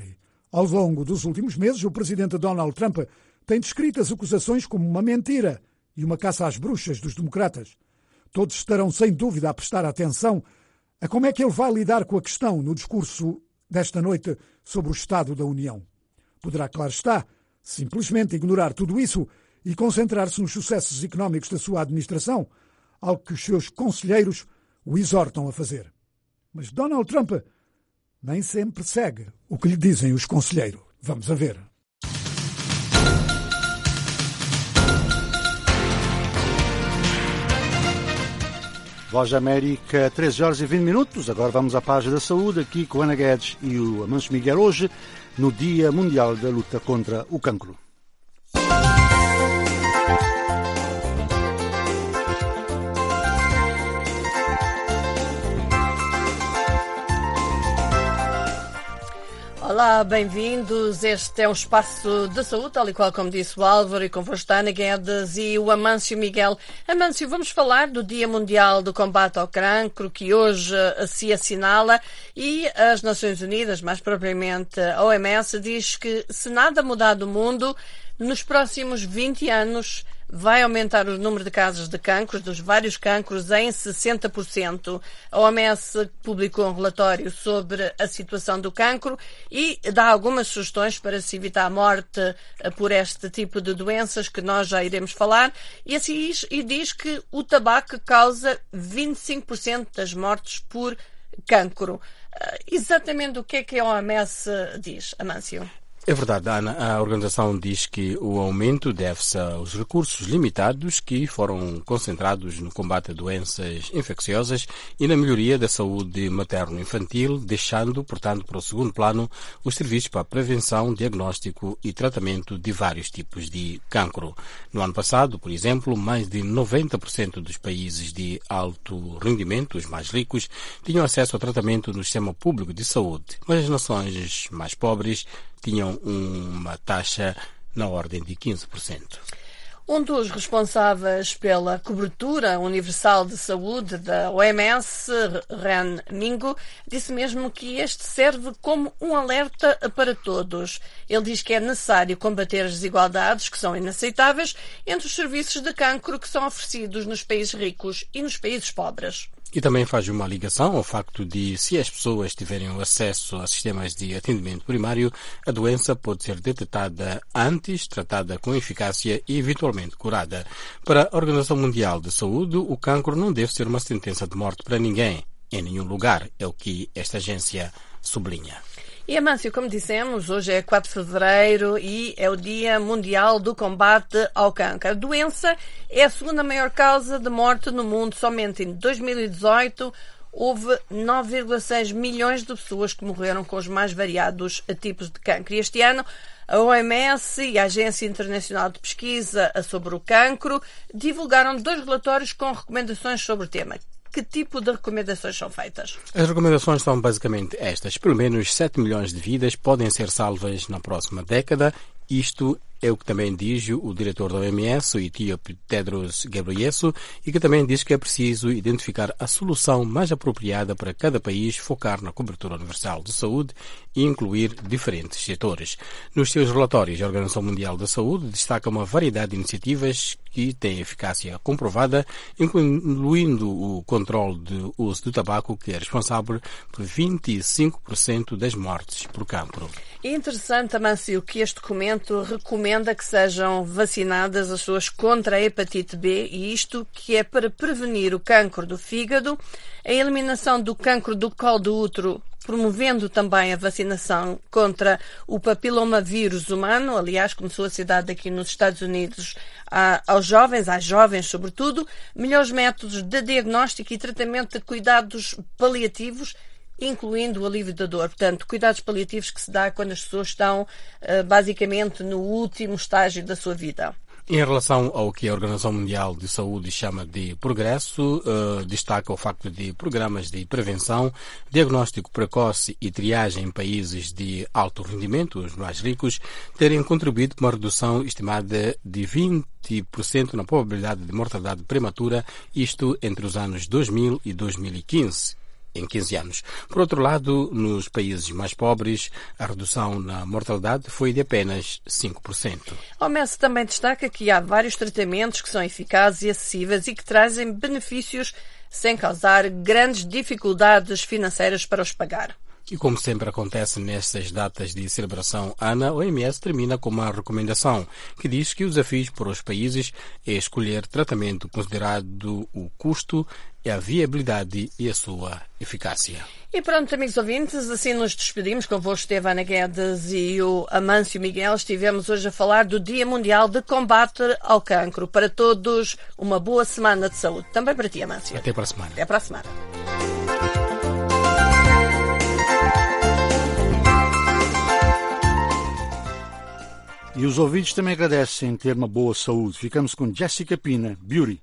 [SPEAKER 2] Ao longo dos últimos meses, o presidente Donald Trump tem descrito as acusações como uma mentira e uma caça às bruxas dos democratas. Todos estarão sem dúvida a prestar atenção a como é que ele vai lidar com a questão no discurso desta noite sobre o Estado da União. Poderá, claro está, simplesmente ignorar tudo isso e concentrar-se nos sucessos económicos da sua administração, algo que os seus conselheiros o exortam a fazer. Mas Donald Trump nem sempre segue o que lhe dizem os conselheiros. Vamos a ver.
[SPEAKER 4] Voz da América, 13 horas e 20 minutos. Agora vamos à página da saúde, aqui com Ana Guedes e o Amâncio Miguel, hoje no Dia Mundial da Luta contra o Cancro.
[SPEAKER 6] Olá, bem-vindos. Este é um espaço de saúde, tal e qual como disse o Álvaro, e convosco a Ana Guedes e o Amâncio Miguel. Amâncio, vamos falar do Dia Mundial do Combate ao Cancro, que hoje se assinala, e as Nações Unidas, mais propriamente a OMS, diz que se nada mudar no mundo, nos próximos 20 anos vai aumentar o número de casos de cancros, dos vários cancros, em 60%. A OMS publicou um relatório sobre a situação do cancro e dá algumas sugestões para se evitar a morte por este tipo de doenças, que nós já iremos falar, e diz que o tabaco causa 25% das mortes por cancro. Exatamente o que é que a OMS diz, Amâncio?
[SPEAKER 3] É verdade, Ana. A organização diz que o aumento deve-se aos recursos limitados que foram concentrados no combate a doenças infecciosas e na melhoria da saúde materno-infantil, deixando, portanto, para o segundo plano os serviços para a prevenção, diagnóstico e tratamento de vários tipos de cancro. No ano passado, por exemplo, mais de 90% dos países de alto rendimento, os mais ricos, tinham acesso ao tratamento no sistema público de saúde, mas as nações mais pobres tinham uma taxa na ordem de 15%.
[SPEAKER 6] Um dos responsáveis pela cobertura universal de saúde da OMS, Ren Mingo, disse mesmo que este serve como um alerta para todos. Ele diz que é necessário combater as desigualdades, que são inaceitáveis, entre os serviços de cancro que são oferecidos nos países ricos e nos países pobres.
[SPEAKER 3] E também faz uma ligação ao facto de, se as pessoas tiverem o acesso a sistemas de atendimento primário, a doença pode ser detectada antes, tratada com eficácia e eventualmente curada. Para a Organização Mundial de Saúde, o cancro não deve ser uma sentença de morte para ninguém, em nenhum lugar, é o que esta agência sublinha.
[SPEAKER 6] E, Amâncio, como dissemos, hoje é 4 de fevereiro e é o Dia Mundial do Combate ao Cancro. A doença é a segunda maior causa de morte no mundo. Somente em 2018 houve 9,6 milhões de pessoas que morreram com os mais variados tipos de cancro. E este ano a OMS e a Agência Internacional de Pesquisa sobre o Cancro divulgaram 2 relatórios com recomendações sobre o tema. Que tipo de recomendações são feitas?
[SPEAKER 3] As recomendações são basicamente estas. Pelo menos 7 milhões de vidas podem ser salvas na próxima década. Isto é o que também diz o diretor da OMS, o etíope Tedros Ghebreyesus, e que também diz que é preciso identificar a solução mais apropriada para cada país, focar na cobertura universal de saúde e incluir diferentes setores. Nos seus relatórios, a Organização Mundial da Saúde destaca uma variedade de iniciativas que têm eficácia comprovada, incluindo o controle do uso do tabaco, que é responsável por 25% das mortes por cancro.
[SPEAKER 6] É interessante, Amâncio, que este documento recomenda que sejam vacinadas as pessoas contra a hepatite B, e isto que é para prevenir o cancro do fígado, a eliminação do cancro do colo do útero, promovendo também a vacinação contra o papilomavírus humano. Aliás, começou a ser dado aqui nos Estados Unidos às jovens sobretudo, melhores métodos de diagnóstico e tratamento de cuidados paliativos, incluindo o alívio da dor. Portanto, cuidados paliativos que se dá quando as pessoas estão basicamente no último estágio da sua vida.
[SPEAKER 3] Em relação ao que a Organização Mundial de Saúde chama de progresso, destaca o facto de programas de prevenção, diagnóstico precoce e triagem em países de alto rendimento, os mais ricos, terem contribuído para uma redução estimada de 20% na probabilidade de mortalidade prematura, isto entre os anos 2000 e 2015. em 15 anos. Por outro lado, nos países mais pobres, a redução na mortalidade foi de apenas 5%.
[SPEAKER 6] A OMS também destaca que há vários tratamentos que são eficazes e acessíveis e que trazem benefícios sem causar grandes dificuldades financeiras para os pagar.
[SPEAKER 3] E como sempre acontece nestas datas de celebração, Ana, a OMS termina com uma recomendação que diz que o desafio para os países é escolher tratamento considerado o custo, a viabilidade e a sua eficácia.
[SPEAKER 6] E pronto, amigos ouvintes, assim nos despedimos. Convosco esteve a Ana Guedes e o Amâncio Miguel. Estivemos hoje a falar do Dia Mundial de Combate ao Cancro. Para todos, uma boa semana de saúde. Também para ti, Amâncio.
[SPEAKER 3] Até para a semana.
[SPEAKER 6] Até para a semana.
[SPEAKER 4] E os ouvintes também agradecem ter uma boa saúde. Ficamos com Jessica Pina, Beauty.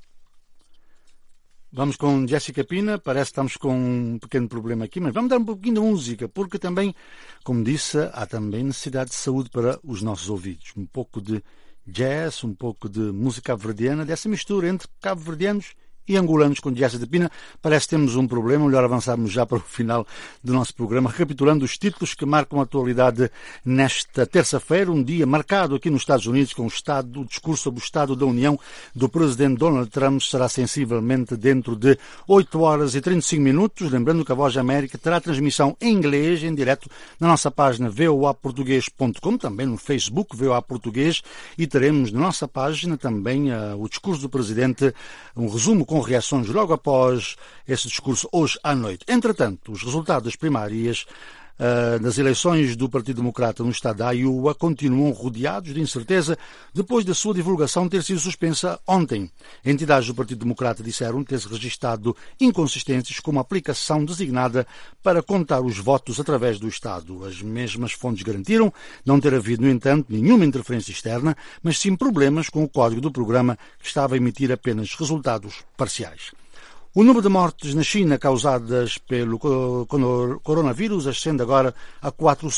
[SPEAKER 4] Vamos com Jessica Pina, parece que estamos com um pequeno problema aqui, mas vamos dar um pouquinho de música, porque também, como disse, há também necessidade de saúde para os nossos ouvidos. Um pouco de jazz, um pouco de música cabo-verdiana, dessa mistura entre cabo-verdianos e angolanos com Jessica Pina. Parece que temos um problema, melhor avançarmos já para o final do nosso programa, recapitulando os títulos que marcam a atualidade nesta terça-feira, um dia marcado aqui nos Estados Unidos com o discurso sobre o Estado da União do presidente Donald Trump será sensivelmente dentro de 8 horas e 35 minutos, lembrando que a Voz da América terá transmissão em inglês, em direto, na nossa página voaportugues.com, também no Facebook VOA Português, e teremos na nossa página também o discurso do presidente, um resumo com reações logo após esse discurso hoje à noite. Entretanto, os resultados das primárias das eleições do Partido Democrata no estado da Iowa continuam rodeados de incerteza depois da sua divulgação ter sido suspensa ontem. Entidades do Partido Democrata disseram ter-se registrado inconsistências com uma aplicação designada para contar os votos através do Estado. As mesmas fontes garantiram não ter havido, no entanto, nenhuma interferência externa, mas sim problemas com o código do programa que estava a emitir apenas resultados parciais. O número de mortes na China causadas pelo coronavírus ascende agora a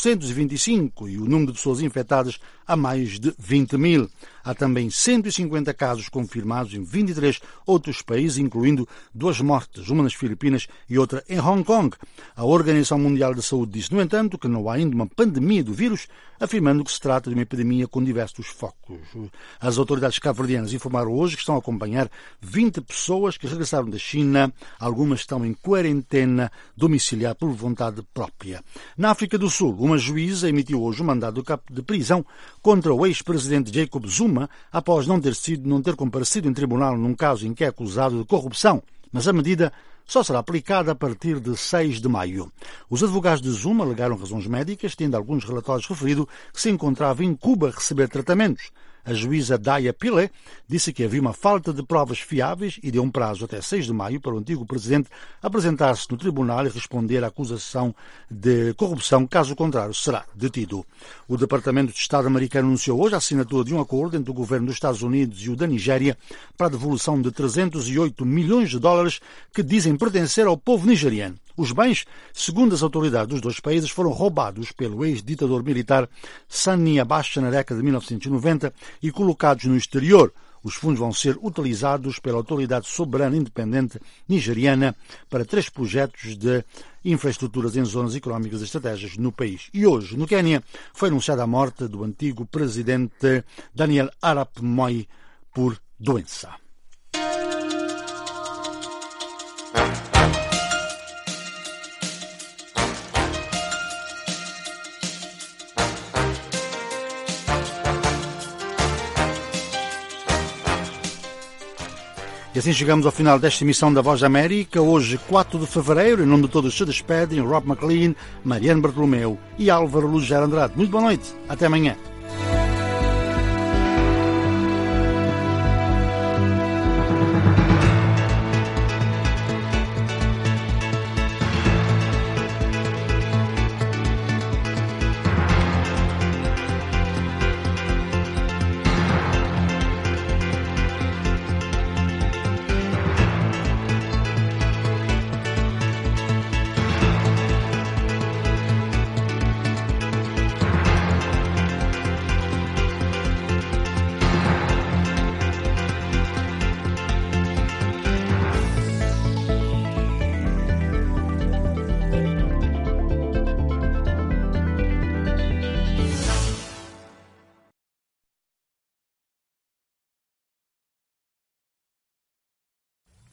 [SPEAKER 4] 425 e o número de pessoas infectadas a mais de 20 mil. Há também 150 casos confirmados em 23 outros países, incluindo 2 mortes, uma nas Filipinas e outra em Hong Kong. A Organização Mundial da Saúde disse, no entanto, que não há ainda uma pandemia do vírus, afirmando que se trata de uma epidemia com diversos focos. As autoridades cabo-verdianas informaram hoje que estão a acompanhar 20 pessoas que regressaram da China. Algumas estão em quarentena domiciliar por vontade própria. Na África do Sul, uma juíza emitiu hoje um mandado de prisão contra o ex-presidente Jacob Zuma após não ter comparecido em tribunal num caso em que é acusado de corrupção. Mas a medida só será aplicada a partir de 6 de maio. Os advogados de Zuma alegaram razões médicas, tendo alguns relatórios referido que se encontrava em Cuba a receber tratamentos. A juíza Daya Pile disse que havia uma falta de provas fiáveis e deu um prazo até 6 de maio para o antigo presidente apresentar-se no tribunal e responder à acusação de corrupção, caso contrário será detido. O Departamento de Estado americano anunciou hoje a assinatura de um acordo entre o governo dos Estados Unidos e o da Nigéria para a devolução de 308 milhões de dólares que dizem pertencer ao povo nigeriano. Os bens, segundo as autoridades dos dois países, foram roubados pelo ex-ditador militar Sani Abacha na década de 1990 e colocados no exterior. Os fundos vão ser utilizados pela Autoridade Soberana Independente nigeriana para 3 projetos de infraestruturas em zonas económicas estratégicas no país. E hoje, no Quênia, foi anunciada a morte do antigo presidente Daniel Arap Moi por doença. E assim chegamos ao final desta emissão da Voz da América. Hoje, 4 de fevereiro, em nome de todos se despedem Rob McLean, Mariano Bartolomeu e Álvaro Luger Andrade. Muito boa noite. Até amanhã.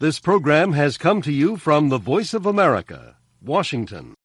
[SPEAKER 13] This program has come to you from the Voice of America, Washington.